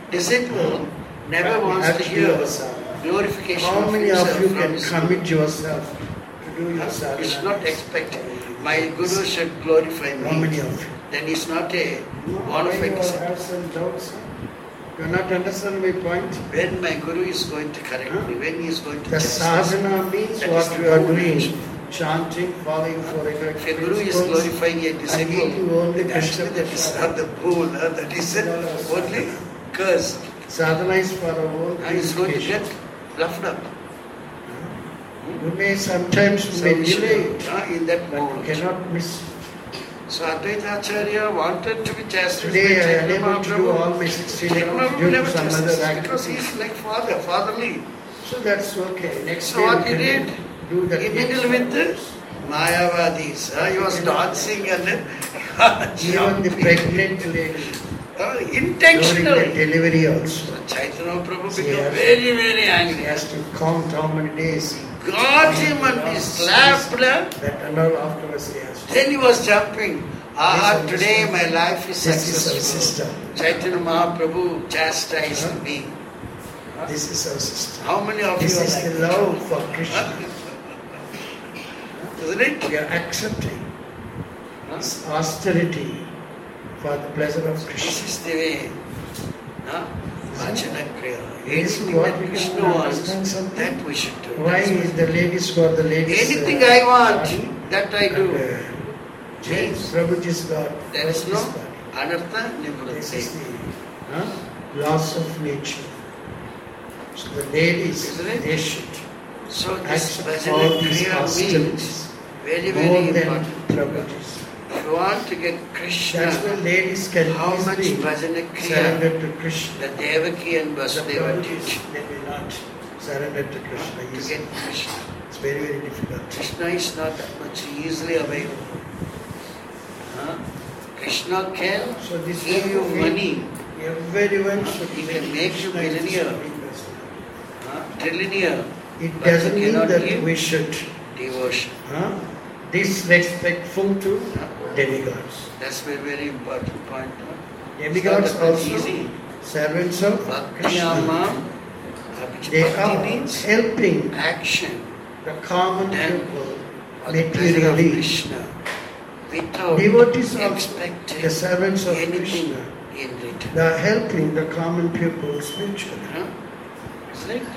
disciple never But we wants have to to do hear our sadhana. glorification How of many of himself you from can his commit yourself to do your You sadhana? should not expect my Guru should glorify me. How many of you? Then he's not a No, bona why fide you disciple. have some doubts? You are not understanding my point? When my Guru is going to correct me, when he is going to The chastise me, sadhana means that what is the you are whole doing. action. Chanting, falling for regular If a Guru is principles, glorifying a and disciple, eating only then actually Krishna that is not the goal, huh? That is an only curse. sadhana is for our own And he's going to purification. get roughed up. You may sometimes So may we should, delay it, huh, in that but you mode. cannot miss. So Advaita Acharya wanted to be chastised by Today I am Chaitanya unable to do Mahaprabhu. all my sixteen Chaitanya rounds Mahaprabhu due to never some other chastised because activity. he is like father, fatherly. So that's okay. Next So day what we he can did, do that. he next mingled with the rounds. Mayavadis. Uh, he was dancing and Even the jumping. pregnant lady Uh, during the intentionally. delivery also. So Chaitanya Prabhu She became has- very, very He angry. has to count how many days he Got him and he slapped her. that and all afterwards he has to. Then he was jumping. Ah, This today is- my life is This is our successful. sister. Chaitanya Mahaprabhu chastised Huh? me. This is our sister. How many of This you are is like the that? love for Krishna. Isn't it? We are accepting Huh? this austerity for the pleasure of This Krishna. is the way. Huh? Vachana Kriya. This is Anything what that we can Krishna wants, understand something. that we should do. Why That's is the ladies for the ladies? Anything uh, I want, body? that I And, do. uh, James Prabhuji's God. There is Prabhuji's no body. anartha This is nivritti. the huh? laws of nature. So the ladies, Isn't it? they should So this accept all Vachana these Kriya means austerities very, more very than important. Prabhuji's. If you want to get Krishna, That's why ladies can how much easily Bhajana Kriya surrender to Krishna. the Devaki and The Vasudeva Prabhuji's, teach they may not surrender to Krishna to easily. get Krishna. It's very, very difficult. Krishna is not that much easily available. Huh? Krishna can So this give you way, money, everyone should He be can make you Krishna is the millionaire. supreme personality. huh? trillionaire It But doesn't you mean cannot that give we should devotion. huh, disrespectful to Huh? demigods. That's very, very important point. Huh? Demigods It's not that much also easy. servants of Bhakti Krishna. Amam, which They bhakti are means helping action the common and people for the pleasure of materially. Krishna without Devotees also, expecting the servants of anything Krishna, in return. they are helping the common people spiritually. Huh? Isn't it?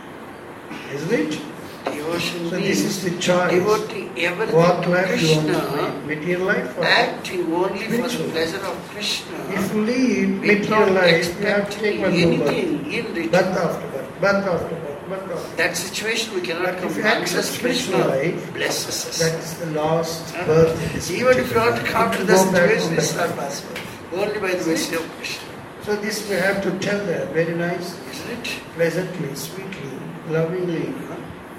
Isn't it? Devotion So means this is the choice. devoting everything What to life you want to Krishna, lead? Material life or acting only for the spiritual? pleasure of Krishna, If you lead material without life, you have to expecting take one more birth. anything in return. Birth after birth, birth after birth, birth after birth. That situation we cannot But if come you unless accept spiritual Krishna life, blesses us. that is the last Huh? birth. in this Even if you want to material come life. to You the go back situation, from it's that. not possible. Only by the mercy of Krishna. So this we have to tell them very nice, Isn't it? pleasantly, sweetly, lovingly. huh?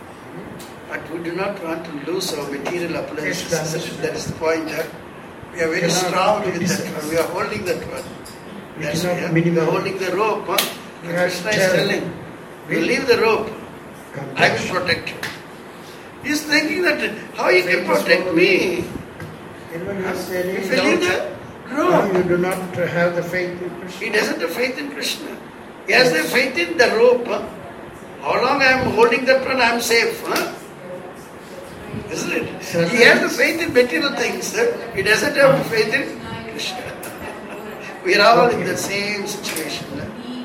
But we do not want to lose our material appliances. Yes, that's That is the point. Huh? We are very Cannot strong with criticize. that one. We are holding that one. We That's cannot why, huh? minimize. We are holding the rope. Huh? We have Krishna to is tell. telling, you leave the rope, I will Compassion. protect you. He is thinking that, how you can Famous protect for me? Anyone has any If you leave doubt? the No, rope, you do not have the faith in Krishna. he doesn't have faith in Krishna. He has the faith in the rope. Huh? How long I am holding that one, I am safe. Huh? Isn't it? Certainly. He has the faith in material things. Huh? He doesn't have faith in Krishna. We are all in the same situation. Huh?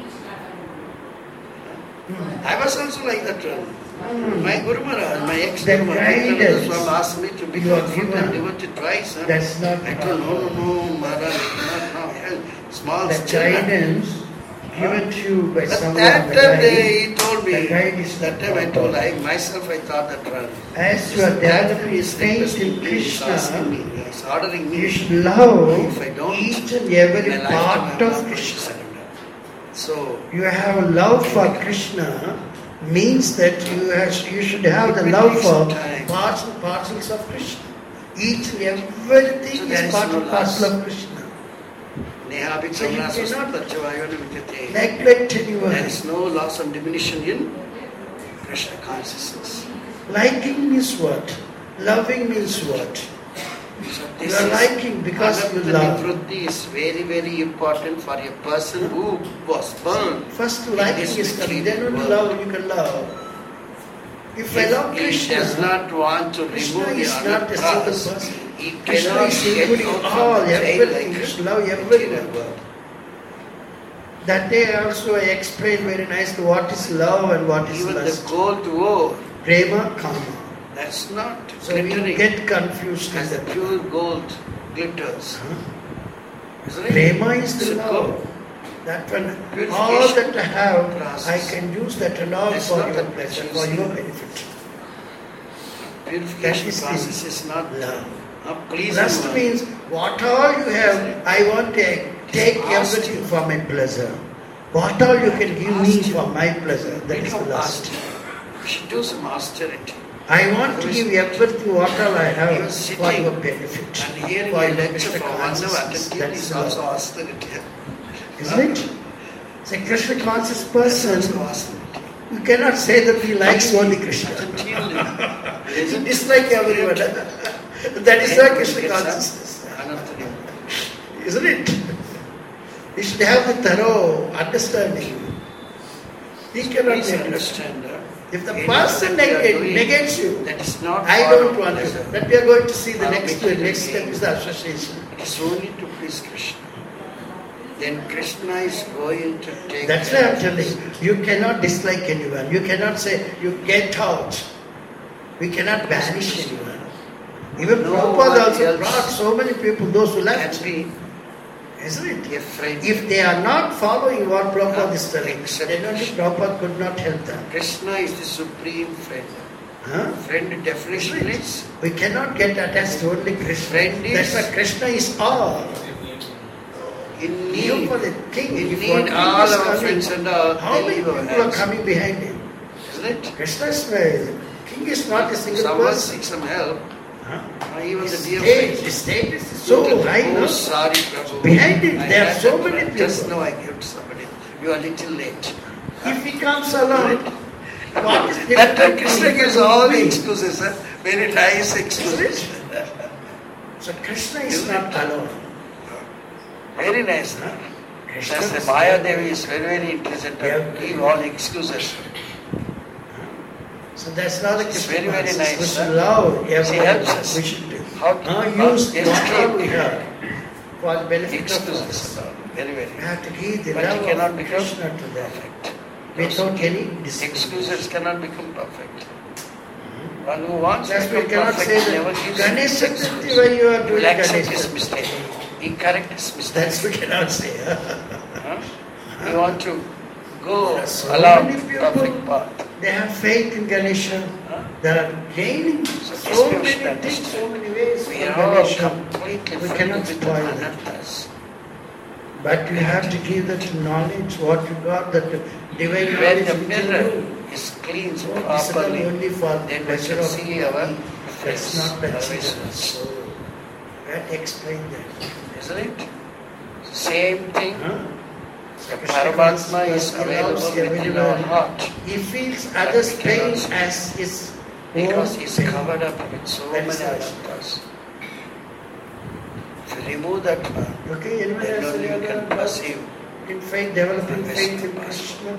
I was also like that one. My Guru Maharaj, my ex-Guru The Maharaj, guidance Swami asked me to you become are full-time given, devotee twice. Huh? that's not I told no, no, no, Maharaj, not now. Small the still, huh? guidance given to you by But someone. that the time guide, they, he told me, the guide is that not time I told, I proper. myself I thought that one. As you are That developing is faith requesting in me, he's asking me, Krishna, he's ordering me. you should love If I don't, each and every my lifetime part I'm not of going to Krishna. surrender. So, You have a love for Krishna means that you, have, you should have the It will love take for some time. parts and parcels of Krishna. Each and everything So there is is part no and parcel loss. of Krishna. Neha So you Bhiksamna cannot Swastachavayona Vidyate. Neglect anyone. There is no loss and diminution in Krishna consciousness. Liking means what? Loving means what? So You this are is liking because you Ananta love. Nivritti is very, very important for a person who was born. First in liking this is coming, material then only world. love you can love. If I If love he Krishna, does not want to Krishna remove the is not a single anarthas, person. he Krishna cannot is get including out all, of the jail everything. like Krishna love material everyone. world. That day also I explained very nicely what is love and what is Even the lust. gold ore, Prema, kama. that's not So we glittering get confused. as the in that. pure gold glitters. Huh? Isn't it? Prema is It's the a love. gold. That one, Purification all that I have, process. I can use that and all That's for not your a pleasure, pleasure. for your benefit. Purification That is the process is not love. a pleasing Lust one. means what all you have, I want to take Asked everything you. for my pleasure. What all you can give me Asked you. for my pleasure, that is the Become lust. austerity. We should do some austerity. I want to give everything what all I He have was for sitting your benefit. and hearing For a your lecture Krishna for one hour consciousness. attentively That is is also love. austerity. Isn't it? So Krishna conscious That's person, also austerity. you cannot say that he likes only Krishna. Attentively. He dislike everyone. That is the Krishna consciousness. Anarthani. Isn't it? You should have the thorough understanding. He cannot Please make it. understand. uh, If the anything person that you are negate, doing negates you, that is not I for don't want pleasure. to. That we are going to see the I'll next make it next step again. is the association. It is only to please Krishna. Then Krishna is going to take That's why care I'm of telling this. you, you cannot dislike anyone. You cannot say, you get out. We cannot banish anyone. Even No Prabhupada one also else brought so many people, those who left. Can be Isn't it? a friend. If they are not following what Prabhupada is telling, Accept then only Krishna. Prabhupada could not help them. Krishna is the supreme friend. Huh? Friend definition is We cannot get attached to only Krishna. Friend is- That's why Krishna is all. in Even need. for the king, In if need one king all is our coming, friends and all. how they many leave people our are hands. coming behind him? Isn't it? Krishna is the king is not a single Someone person. seeks some help. Huh? Or even the His dear state, friends. his state is so high, Oh, no? sorry, Prabhu. Behind it, I there are had so that many friend. Just people. now I gave to somebody. You are little late. If he comes alone, what is the That time Krishna gives all the me? excuses, huh? Very nice Isn't excuses. it? So Krishna is not alone. Very nice, huh? Krishna That's the is Maya Devi is very, very intelligent Yeah. and give all excuses. So that's not a It's Krishna very, very consciousness. nice, We huh? should love She everyone. helps us. We should do. How to Uh, how use to what we escape have for the benefit of excuses. others. Very, very. We have to give the But love you cannot of become Krishna to them perfect. without any discipline. Excuses cannot become perfect. One who wants to That's why we become cannot say perfect never that gives Ganesh excuses. Chaturthi when you are He doing will accept Ganesh his Chaturthi. mistake. He correct his mistake. That's we cannot say. Huh? You want to go There are so along many the people. perfect path. They have faith in Ganesha. Huh? They are gaining So so this we many should things, understand. so many ways We from are all Ganesha. completely We filled cannot with spoil that. anarthas. But you have to give that knowledge, what you got, that divine When knowledge the within mirror you. is cleansed So this is not properly, only for then we pleasure can of see our body. face, That's not our touching vision. our soul. We have to explain that. Isn't it? Same thing. Huh? The Krishna Paramatma is consciousness available allows within everywhere. our heart He feels But others' we pain cannot as his because own it's pain. covered up with so That many is right. anarthas. If you remove that one, Okay, anyone then else? only you Any can other perceive. in faith, developing Yes, faith in yes. Krishna?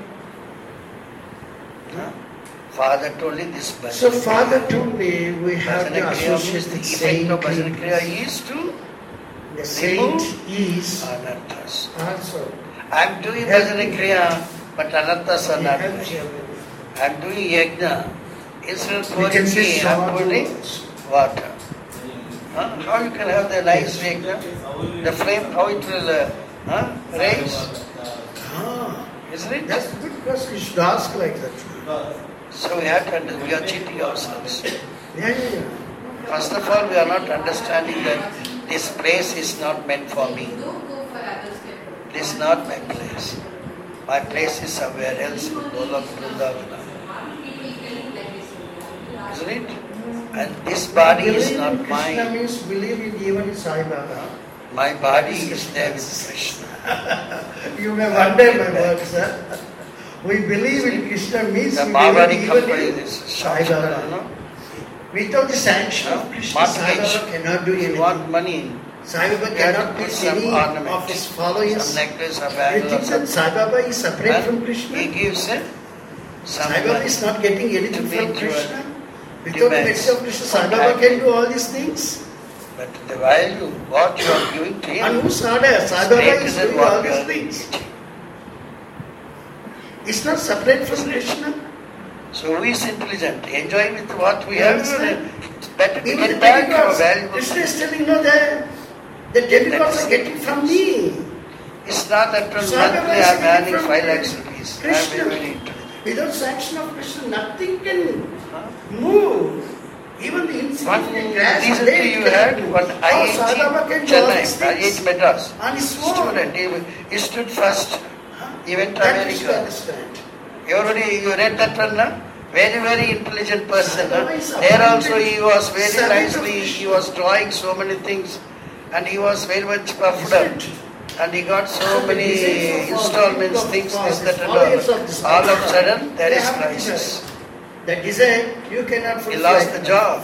Huh? Father told me this bhajan. So Father told me we have Bhajan to Kriya associate means the the effect saint. of Bhajan Kriya is to The saint is anarthas. also. I am doing Help Bhajan me. Kriya, but anarthas are He not helps there. everyone. I am doing yajna. Instead of We pouring can say ghee, I am sadhu. pouring water. Huh? How you can have the nice yajna? The flame, how it will uh, huh? raise? Ah, Isn't it? that's good because you should ask like that. So we have to understand, we are cheating ourselves. Yeah, yeah, yeah. First of all, we are not understanding that this place is not meant for me. This is not my place. My place is somewhere else in Golok Vrindavana. Isn't it? And this body is Believe in not Krishna mine. means believe in even Sai Baba. My body is there with Krishna. You may wonder my words, sir. We believe in Krishna means The we Mahabharata believe even company in is Sai Sai Baba. Baba. Without the sanction of Krishna, Sai Mortgage. Baba cannot do You anything. want money, Sai Baba you have to cannot put put some any ornament, of his followers. some necklace or You bangle or think that something. Sai Baba is separate from And Krishna? he gives it. Some Sai Baba money. is not getting anything to from meet your Krishna. Without the demands. mercy of Krishna, Sai Baba can do all these things. But the value, what you are giving to And him, whose order? Sai Baba greater is than doing what all you these are things. getting. It's not separate from Krishna. So who is intelligent? Enjoy with what we You have. understand? It's better to Even the get back our demigods, valuable. Krishna is telling, no, the, the demigods are getting from me. It's not that from Sai Baba monthly is I'm getting earning from five lakhs rupees. I'm Krishna. very, very intelligent. Without sanction of Krishna, nothing can Huh? move. Even the One insignificant grass recently blade you cannot had move. one How Sai Baba I can I T do all these Chennai, I things? I T Madras. On his own. Student, he, he stood first. He went to That is to America. understand. You already you read that one, no? Very, very intelligent person. Sai Huh? Baba is There also abundant he was very servant of nicely, Krishna. he was drawing so many things and he was very much puffed Isn't up. it? And he got so So the many designs of all installments, people things, of this, that and followers of this all. All of a Krishna, sudden, there they is have a crisis. design. The design, you cannot He fulfill. lost the job.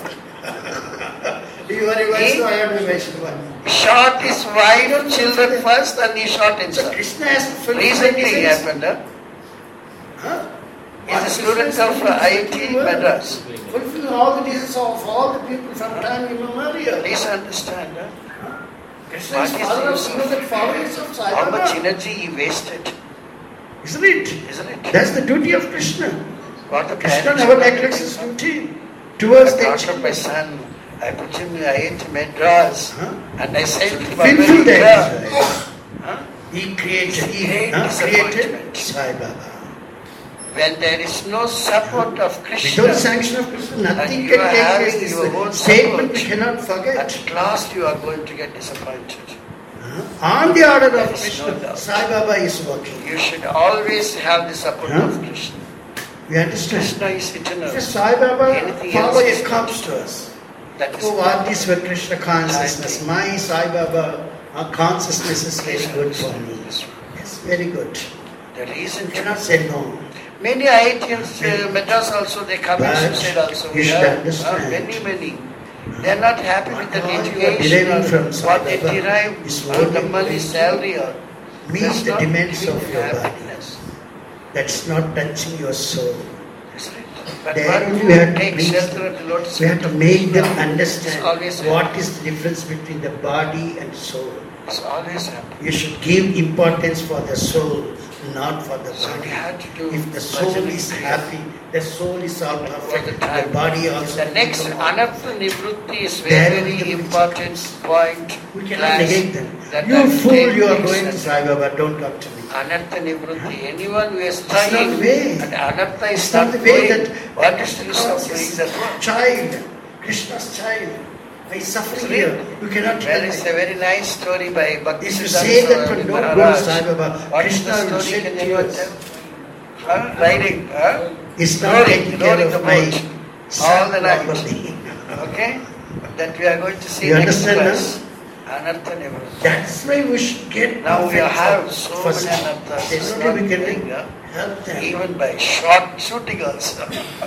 You are a He- Vaishnava, I am a Vaishnava. Shot his wife, children first, and he shot So himself. Krishna has to fulfill Recently the it designs. happened. Huh? Huh? He's a student of uh, I I T Madras. Fulfill all the desires of all the people from time immemorial. Please understand huh? Krishna What is is father the of use of- student followers of Sai how much Baba. energy he wasted, Isn't it? isn't it? That's the duty of Krishna. What the Krishna parents never are neglects his doing. duty towards I their brought up my children. son. I put him in I I T Madras, Huh? and I said to Fulfill America. their desires. Huh? He created, he Great huh, created disappointment. Sai Baba. When there is no support of Krishna, Without sanction of Krishna, nothing And you can are take having place. This your is own a statement we support. cannot forget. at last you are going to get disappointed. Huh? On the order There of is Krishna, no doubt. Sai Baba is working. You should always have the support Huh? of Krishna. You understand? Krishna is eternal. If a Sai Baba Anything follower else is comes to us, That is oh, what is for Krishna consciousness? My Sai Baba uh, consciousness is very good for me. Yes, very good. the reason. You cannot say no. Many I I Tians, uh, Madras also, they commit But suicide also. you We should have, understand. uh, many, many. They are not happy with the What you are education deriving or from Sai what they Baba derive, is or the only money, going to salary, or meet that's the not demands giving of you your body. happiness. That's not touching your soul. That's right. But There one you who have to takes reach- shelter at the lotus We have feet to of make them Krishna, understand it's always what happy. is the difference between the body and soul. It's always happy. You should give importance for the soul, not for the So body. we had to do If the soul bhajan is kriya happy, the soul is all for the perfect, time. the body also. The next will become- anartha nivrutti is There very, is very the important point. We cannot class negate them. that You I fool, take you are things going to and- Sai Baba, don't talk to me. Anartha nivrutti. Anyone who is It's not trying, the way. and anartha is It's not not the way going, that what is the use of God's doing that work? child, Krishna's child, is suffering here. You cannot tell There is me. a very nice story by Bhakti If you Siddhanta say that Saraswati one, don't go to Maharaj. Sai Baba, What is Krishna the will story? shed Can anyone tears. tell? Huh? Riding, huh? It's not Rowing, taking care rowing the of my boat. son All the night. properly. Okay? That we are going to see You next understand class. Anartha nivrutti. That's why we should get Now we perfect have for- so for- many anarthas. Then It's only not we can doing, huh? help them. Even by short shooting also.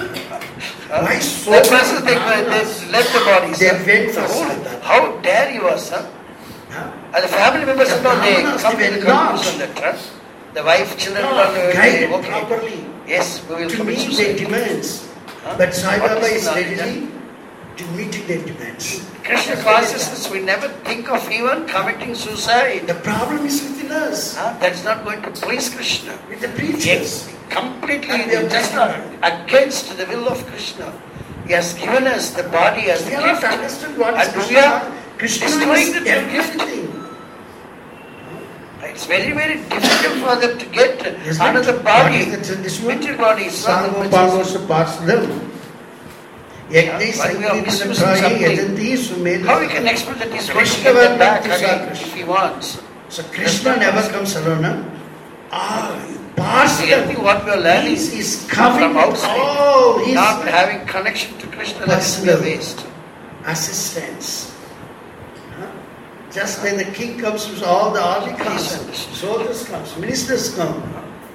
Why so The many person they, they anarthas? left the bodies. They huh? went for How- Sai How dare you was, huh? Huh? And the family members The are not they Brahmanas, come they to the were not. conclusion that huh? the wife, children No, are not guided okay. properly Yes, we will to commit meet their suicide. demands. Huh? But Sai What Baba is is not ready done? to meet their demands. Krishna consciousness, we never think of even committing suicide. The problem is within us, Huh? That's not going to please Krishna. with the preachers. Yes, completely And they are just not- against the will of Krishna. He has given us the body as We the are not gift. understood what is And we Krishna. are Krishna destroying is the gift. everything. It's very, very difficult for them to get Yes, another but body. what is that, this one? Material body is not the Sango material. Pangos parts them. Yagdi but we are Sangi misusing Prayi something. Yajanti Sumedha. How we can expect that he's going to Krishna get them back Krishna again Krishna. if he wants? So Krishna never comes alone. Huh? Ah, parts See, I think them. what we are learning He's, he's coming from outside, oh, he's not having connection to Krishna, that's a Personal. waste. assistance. Huh? Just when the king comes, all the army comes, Please understand. soldiers comes, ministers come.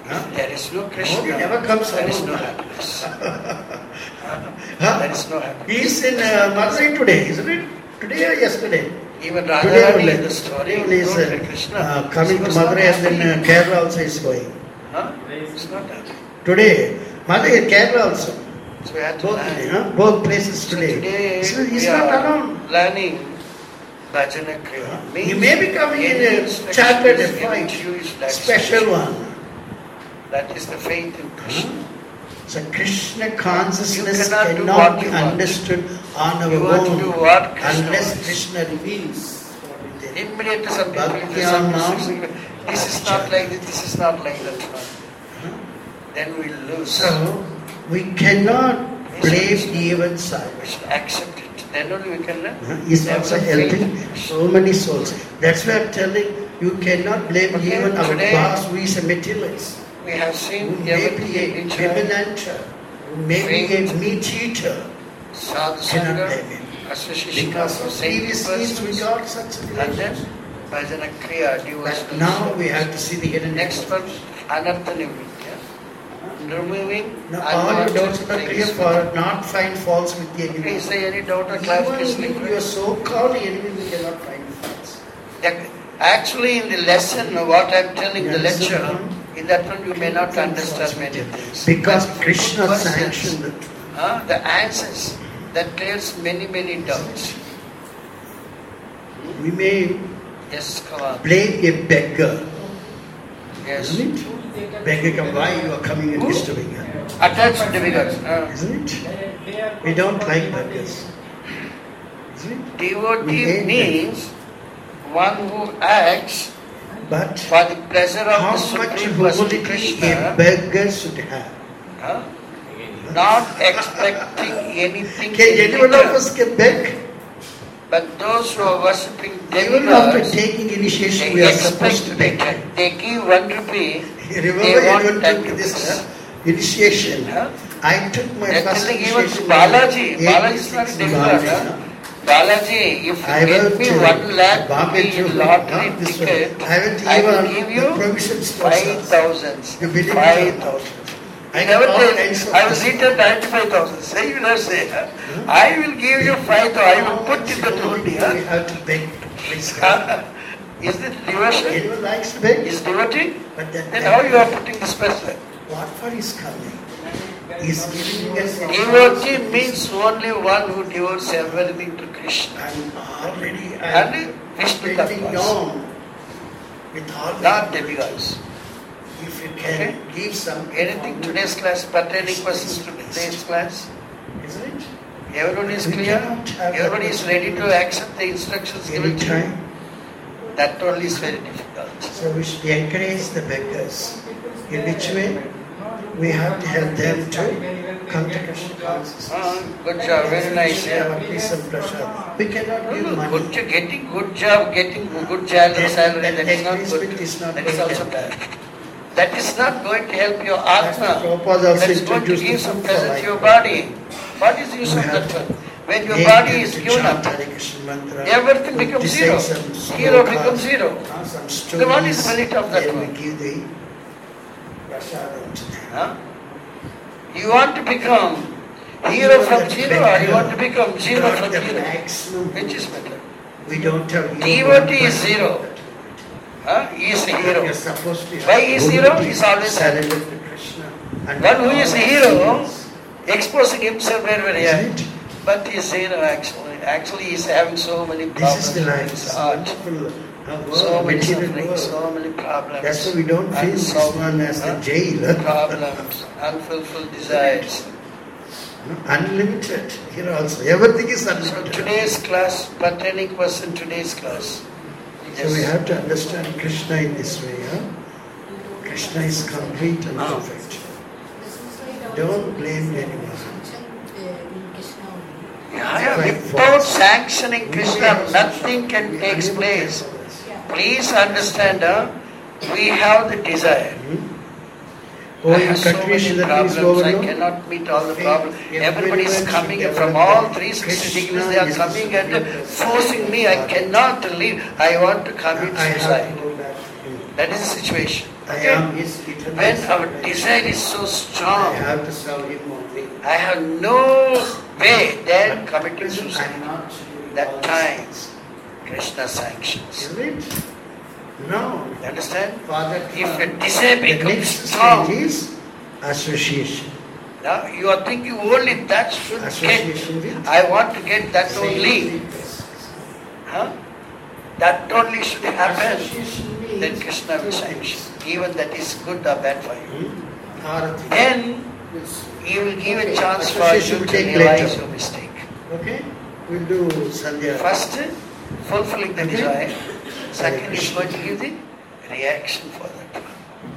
Huh? If there is no Krishna, Modi never comes there is alone. no happiness. Huh? There is no happiness. He is in uh, Madurai today, isn't it? Today or yesterday? Even Today Radharani only. in the story Today only is told uh, that Krishna uh, coming she to was not Madurai and then happy. uh, Kerala also is going. Huh? It's not happy. Today, Madurai, Kerala also. So we had to Both, plan. huh? Both places So today. today So he's we not are alone. planning Bhajana Kriya. He may be coming in Any a instructions chartered given flight, to you is like special one. That is the faith in Krishna. So Krishna consciousness You cannot do cannot what be you want. understood on our You want to own do what Krishna unless wants. Krishna reveals what it is. Immediately some people Bhakti say some Anam people say, this is not like this, this is not like that. Then we lose. So we cannot blame even We Sai. should accept it. Then only we can learn. He's also Develop faith helping in Krishna. so many souls. That's why I'm telling you cannot blame Okay, even our today- boss who is a materialist, We have who seen may everything be a in nature. criminanter, who may be a meat eater. Sadhu Cannot Sangha, blame him. association Because of of saintly previous years we persons, got such and then relations. Bhajana Kriya, devotional. But now we have to see the hidden Next one, Anartha Nivritya. Removing Now all your unwanted doubts are clear things. for not find faults with the enemy. Is there any doubt or clarification? Even if you are so-called enemy, we cannot find faults. That- Actually, in the lesson, what I'm telling the Yes, sir. lecture, in that one you may not understand many things. Because But Krishna persons, sanctioned it. uh, the answers, that clears many, many doubts. We may Yes, come on. blame a beggar. Yes. Isn't it? Beggar, come, why you are coming and disturbing her? Attached demigods. Uh, Isn't it? We don't like beggars. Isn't it? We devotee hate means one who acts But for the pleasure of how the much Supreme Person humility a Krishna, beggar should have? huh? Not expecting anything Can in any one of return. us can beg? But those who are worshipping Even after demigods, taking initiation, they we are supposed expect to they, beg. they give one rupee, Remember, they want anyone ten took this rupees. uh, initiation? Huh? I took my They're first telling even initiation. to Balaji, in Balaji is not a eighty-six demigod. Bombay, Huh? Balaji, if I you get went me to one lakh Bombay rupee to lottery not this ticket, one. I went to I will even give the you provision stores. five thousand. You believe it or Five not? thousand. I I never got all tell kinds of I was eaten ninety-five thousand. Say you not say, huh? I will give you five thousand. I will put in the We hundi. Huh? have to beg. Please come. Is it devotion? Anyone likes to beg? Is devotee? But that Then how you are putting the special? what for is coming? Is giving us Devotee means only one who devotes everything to Krishna. I'm already And I'm Vishnu bending Tattvas. down with all Not the demigods. If you can give some Anything today's class pertaining persons to today's class? isn't it? Everybody is We clear? cannot have Everybody that is ready to accept the instructions given to you? Anytime. That only is very difficult. So we should encourage the beggars. In which way? We have to help them to come to Krishna consciousness. Ah, good job, very nice. Have Yeah. a piece of pressure. We cannot No, give no, money. good job, getting good job, getting good salary, That- salary, that that is not encouragement good. is not That is going also to bad. That is not going to help your That's atma. the Prabhupada also That is going to introduced give the some food pleasure for to your life. body. What is the use We of have that to one? When your Make body them is to given chant up, Hare Krishna mantra, everything becomes to zero. say some Hero slokas, becomes zero. uh, some Then what is stories, the merit of that then one? we give the prasadam to them. Huh? You want to become hero from zero or you want to become zero Not from the hero? maximum. Which is better? We don't have hero Devotee is but- zero. Huh? He is a hero. You're supposed to Why he is hero? only He is always surrender to Krishna. And One who is a all hero, things. exposing himself very, very high. Isn't it? But he is zero actually. Actually, he is having so many This problems is the in life. his It's heart. wonderful. uh, world, So many material suffering, world. so many problems. That's why we don't feel this Unsolved, one as the huh? jail. Problems, unfulfilled desires. Unlimited. Here also. Everything is So unlimited. today's class, pertaining person today's class. So we have to understand Krishna in this way. Huh? Krishna is complete and perfect. Don't blame anyone. Yeah, yeah. Without sanctioning Krishna, nothing can take place. Please understand, huh? We have the desire. Oh, I in have so countries many that is problems, I overlooked. cannot meet all the Faith, problems. Everybody is everyone coming should from develop all that. three hundred sixty Krishna degrees, they are is coming and the forcing me. I cannot leave. I want to commit I have suicide. to go back to him. That is the situation. I Okay? am His eternal When our servant. desire is so I strong, have to serve Him only. I have no way then committing Present, suicide. I'm not doing That all these time. things. Krishna sanctions. Isn't it? No. You understand? Father, If a desire the becomes next strong, stage is association. now you are thinking only that should get. Association with I want to get that only. saints. Huh? That only should happen. Association means Then Krishna will sanction. Even that is good or bad for you. Hmm? Arati. Then Yes. he will give a Okay, chance for association you will to take realize later. your mistake. Okay? We'll do Sandhya. First, fulfilling the Okay. desire. Second is Krishna. going to give the reaction for that one.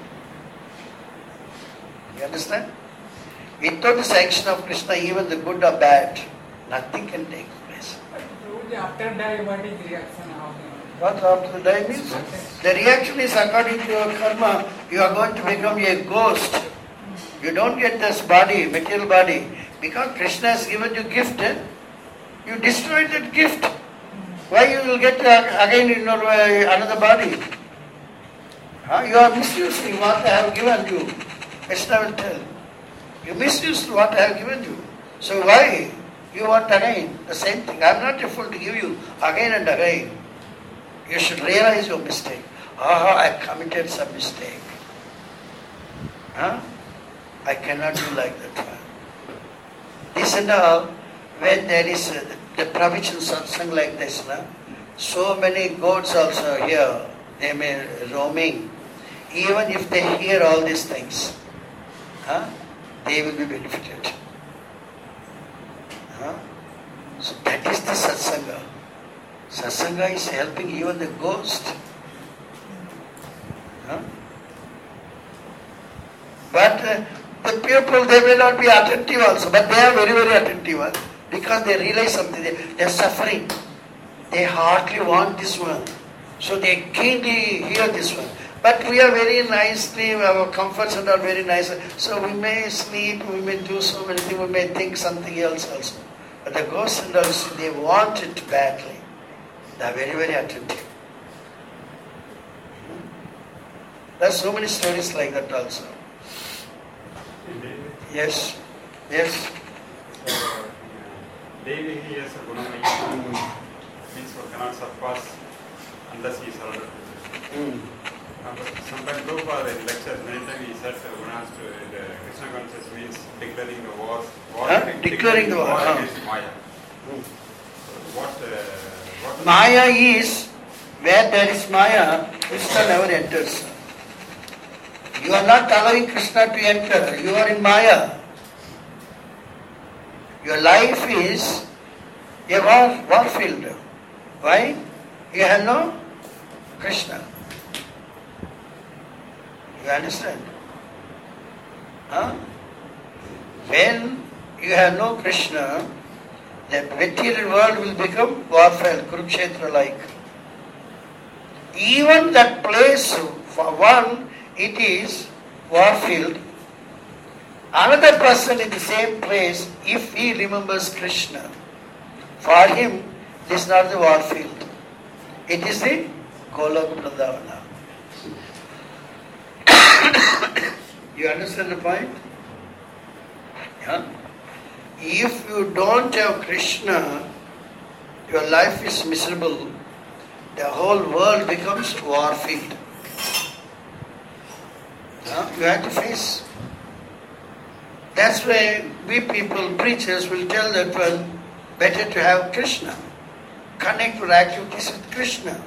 You understand? Without the sanction of Krishna, even the good or bad, nothing can take place. After dying, what is the reaction? How What after the dying means? The reaction is according to your karma, you are going to become a ghost. You don't get this body, material body. Because Krishna has given you gift, eh? You destroyed that gift. Why you will get uh, again in your, uh, another body? Huh? You are misusing what I have given you. Krishna will tell. You misused what I have given you. So why you want again the same thing? I am not a fool to give you again and again. You should realize your mistake. Ah, I committed some mistake. Huh? I cannot do like that one. This and all, when there is uh, the pravichan satsang like this, na, so many goats also here, they may roaming. Even if they hear all these things, huh, they will be benefited. Huh? So that is the satsanga. Satsanga is helping even the ghost. Huh? But uh, the people, they may not be attentive also, but they are very, very attentive uh, because they realize something. They, they are suffering. They hardly want this one. So they keenly hear this one. But we are very nicely, our comforts are very nice. So we may sleep, we may do so many things, we may think something else also. But the ghosts and also, they want it badly. They are very, very attentive. There are so many stories like that also. Yes, yes. Daily he has a gunamaya, means one cannot surpass unless he is surrendered. Mm. Sometimes Prabhupada in lectures, many times he said uh, gunas to the Krishna consciousness means declaring the war, war Huh? Declaring the war, huh. against Maya. Mm. So what, uh, what Maya is, where there is Maya, Krishna never enters. You are not allowing Krishna to enter. You are in Maya. Your life is a war, war field. Why? You have no Krishna. You understand? Huh? When you have no Krishna, the material world will become warfare, Kurukshetra like. Even that place, for one, it is war field. Another person in the same place, if he remembers Krishna, for him, this is not the war field. It is the Goloka Vrindavana. You understand the point? Yeah? If you don't have Krishna, your life is miserable. The whole world becomes war field. Yeah? You have to face. That's why we people, preachers, will tell that, well, better to have Krishna. Connect your activities with Krishna.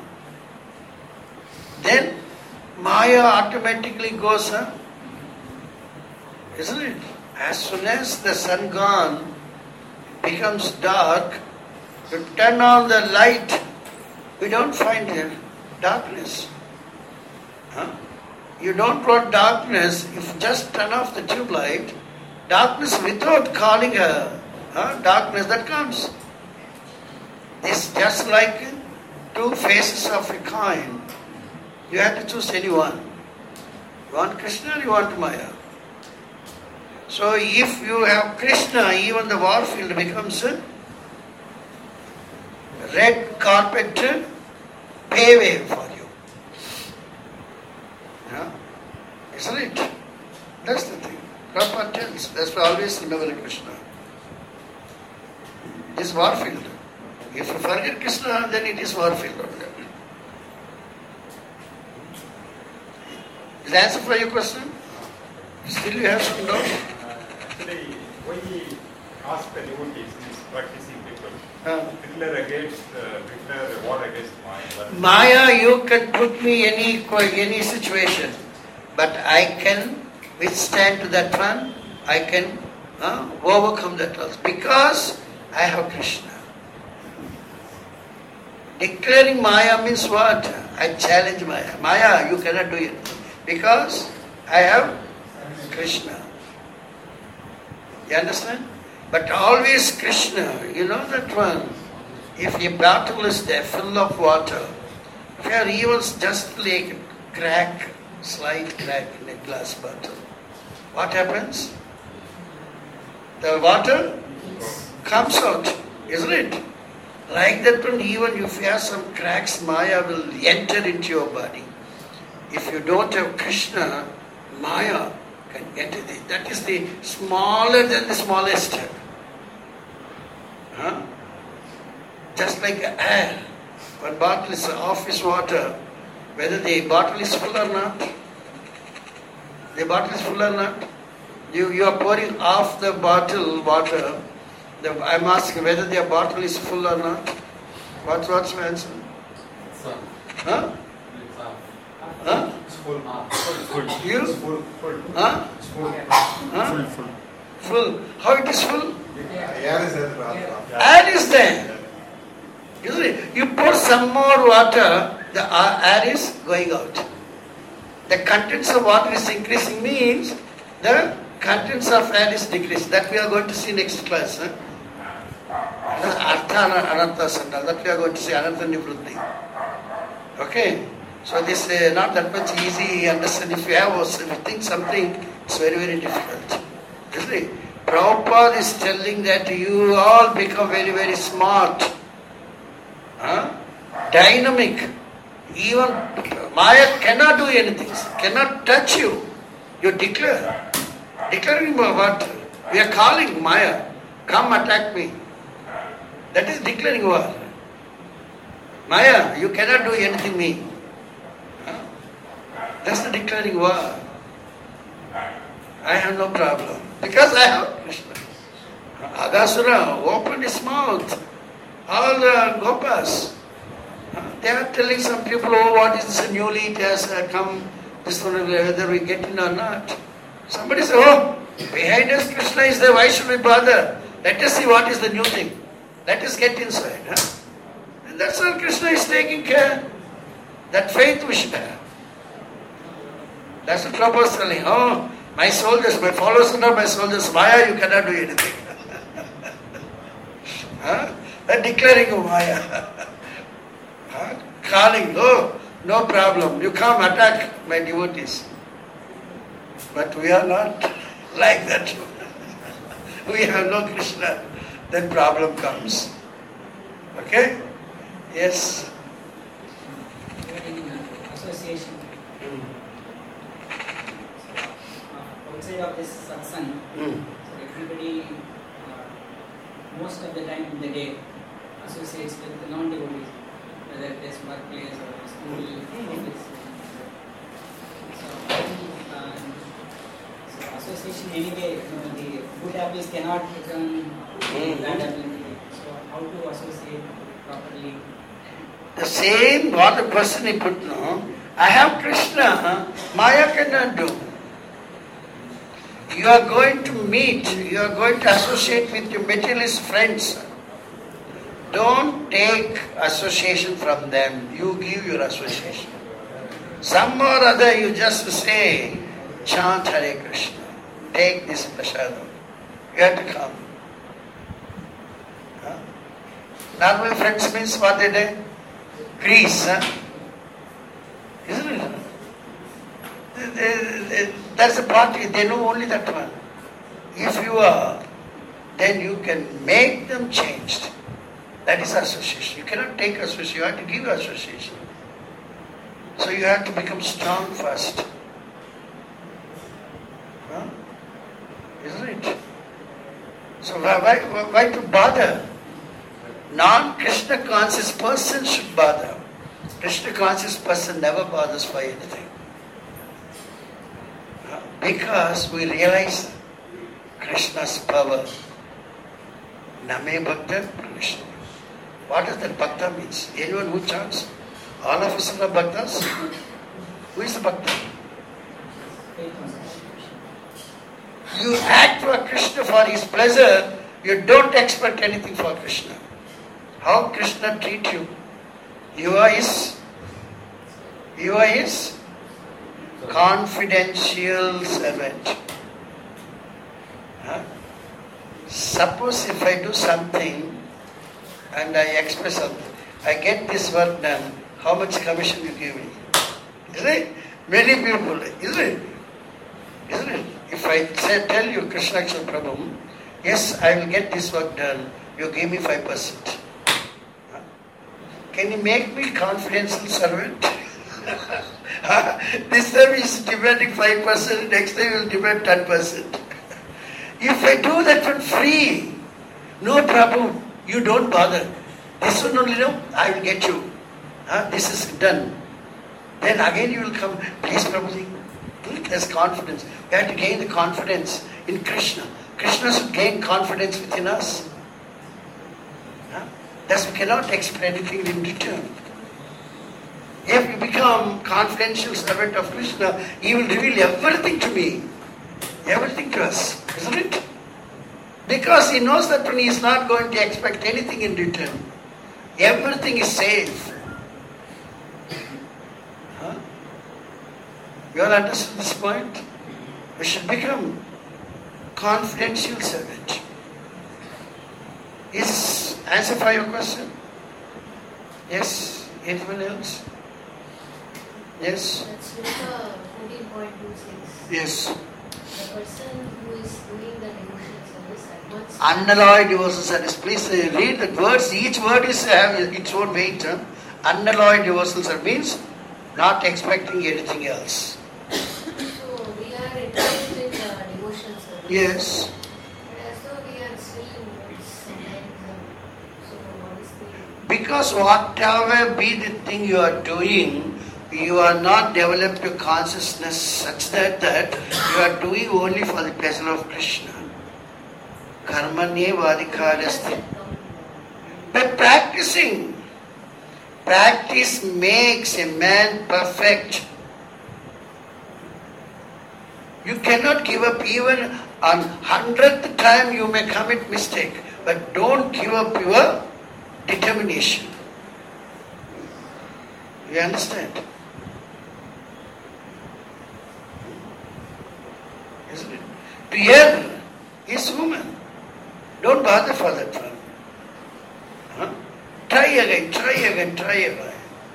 Then Maya automatically goes, huh? Isn't it? As soon as the sun gone, becomes dark, you turn on the light, we don't find the darkness. Huh? You don't want darkness, if you just turn off the tube light, darkness without calling a huh? darkness that comes. It's just like two faces of a coin. You have to choose any one. You want Krishna or you want Maya? So if you have Krishna, even the war field becomes a red carpet paveway for you. Yeah? Isn't it? That's the thing. Prabhupada tells. That's why always remember Krishna. It is warfield. If you forget Krishna, then it is warfield. Is the answer for your question? Still you have some doubt? Actually, why he asked the devotees, these practicing people, Uh, declare against, uh, declare a war against Maya. But Maya, you can put me any any situation, but I can withstand to that one. I can uh, overcome that also because I have Krishna. Declaring Maya means what? I challenge Maya. Maya, you cannot do it because I have Krishna. You understand? But always Krishna, you know that one. If a bottle is there full of water, if you are even just like crack, slight crack in a glass bottle, what happens? The water comes out, isn't it? Like that one, even if you have some cracks, Maya will enter into your body. If you don't have Krishna, Maya can get it. That is the smaller than the smallest. Huh? Just like air. One bottle is office water, whether the bottle is full or not. The bottle is full or not. You, you are pouring off the bottle water. The, I'm asking whether the bottle is full or not. What, what's my answer? Huh? Huh? You? Huh? Huh? Full. How it is full? Air is there. Isn't it? You pour some more water, the air is going out. The contents of water is increasing means the contents of air is decreasing. That we are going to see next class. Huh? Artha Ananta Sandal. That we are going to see Ananta Nivrutti. Okay? So this is not that much easy understand. If you have if you think something, it's very, very difficult. Isn't it? Prabhupada is telling that you all become very, very smart. Huh? Dynamic. Even Maya cannot do anything, cannot touch you. You declare. Declaring what? We are calling Maya, come attack me. That is declaring war. Maya, you cannot do anything me. Huh? That's the declaring war. I have no problem. Because I have Krishna. Agasura opened his mouth. All the Gopas. They are telling some people, oh, what is this newly it has uh, come, this one, whether we get in or not. Somebody said, oh, behind us Krishna is there, why should we bother? Let us see what is the new thing. Let us get inside. Huh? And that's all Krishna is taking care. That faith we should have. That's what Prabhupada is telling. Oh, my soldiers, my followers are not my soldiers. Maya, you cannot do anything. Huh? They're declaring of Maya. Huh? Calling, no, no problem. You come attack my devotees. But we are not like that. We have no Krishna. Then problem comes. Okay? Yes. Regarding association. So, outside of this satsang, Mm. so everybody, uh, most of the time in the day, associates with the non-devotees, whether it is workplace or school, office. So, uh, so association anyway, you know, the good habits cannot become Mhm. bad habits. So how to associate properly? The same what the person he put no. I have Krishna, Maya cannot do. You are going to meet, you are going to associate with your materialist friends. Don't take association from them. You give your association. Some or other you just say, chant Hare Krishna. Take this prasadam. You have to come. Huh? Normal friends means what they do? Greece, huh? Isn't it? They, they, they, that's a party, they know only that one. If you are, then you can make them changed. That is association. You cannot take association, you have to give association. So you have to become strong first. Isn't it? So why, why, why to bother? Non-Krishna conscious person should bother. Krishna conscious person never bothers for anything. Because we realize Krishna's power. Name Bhakta Krishna. What does that Bhakta means? Anyone who chants? All of us are Bhaktas? Who is the Bhakta? You act for Krishna for his pleasure, you don't expect anything for Krishna. How Krishna treat you? You are his, you are his confidential servant. Huh? Suppose if I do something and I express something, I get this work done, how much commission you give me? Isn't it? Many people, isn't it? Isn't it? If I say, tell you, Krishna Akshar Prabhu, yes, I will get this work done, you give me five percent. Huh? Can you make me confidential servant? This time he is demanding five percent, next time he will demand ten percent. If I do that for free, no Prabhu, you don't bother. This one only, no, I will get you. Huh? This is done. Then again you will come, please Prabhuji, there's confidence. We have to gain the confidence in Krishna. Krishna should gain confidence within us. Huh? Thus we cannot expect anything in return. If we become confidential servant of Krishna, he will reveal everything to me. Everything to us, isn't it? Because he knows that he is not going to expect anything in return. Everything is safe. Huh? You all understand this point? We should become confidential servant. Is answer for your question? Yes? Anyone else? Yes? That's Shloka fourteen point two six. Yes. The person who is doing the devotional service at once. Unalloyed devotional service. Please uh, read the words. Each word is have its own weight. Huh? Unalloyed devotional service means not expecting anything else. So we are engaged in the devotional service. Yes. But as though we are still in sometimes. So what is the... Because whatever be the thing you are doing, you are not developed a consciousness such that, that you are doing only for the pleasure of Krishna. Karmanye vadikaryasti. By practicing, practice makes a man perfect. You cannot give up even on hundredth time you may commit mistake, but don't give up your determination. You understand? Isn't it? To err is human. Don't bother for that one. Huh? Try again, try again, try again.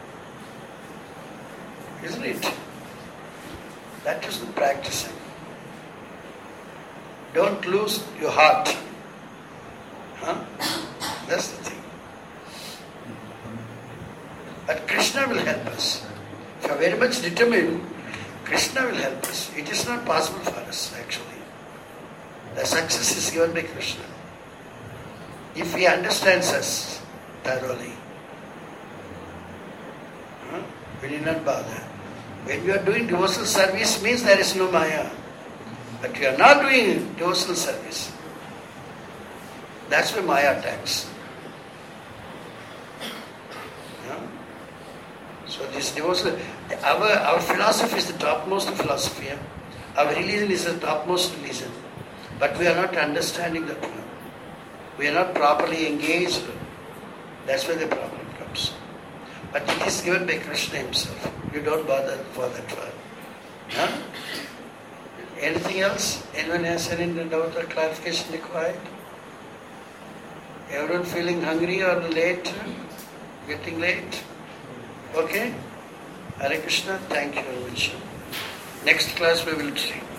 Isn't it? That is the practicing. Don't lose your heart. Huh? That's the thing. But Krishna will help us. If you are very much determined, Krishna will help us. It is not possible for us, actually. The success is given by Krishna. If he understands us thoroughly, huh? we need not bother. When you are doing devotional service, means there is no Maya. But you are not doing devotional service. That's why Maya attacks. Huh? So this devotional, our, our philosophy is the topmost philosophy. Huh? Our religion is the topmost religion. But we are not understanding that one. We are not properly engaged. That's where the problem comes. But it is given by Krishna himself. You don't bother for that one. Huh? Anything else? Anyone has any doubt or clarification required? Everyone feeling hungry or late? Getting late? Okay? Hare Krishna, thank you very much. Next class we will see.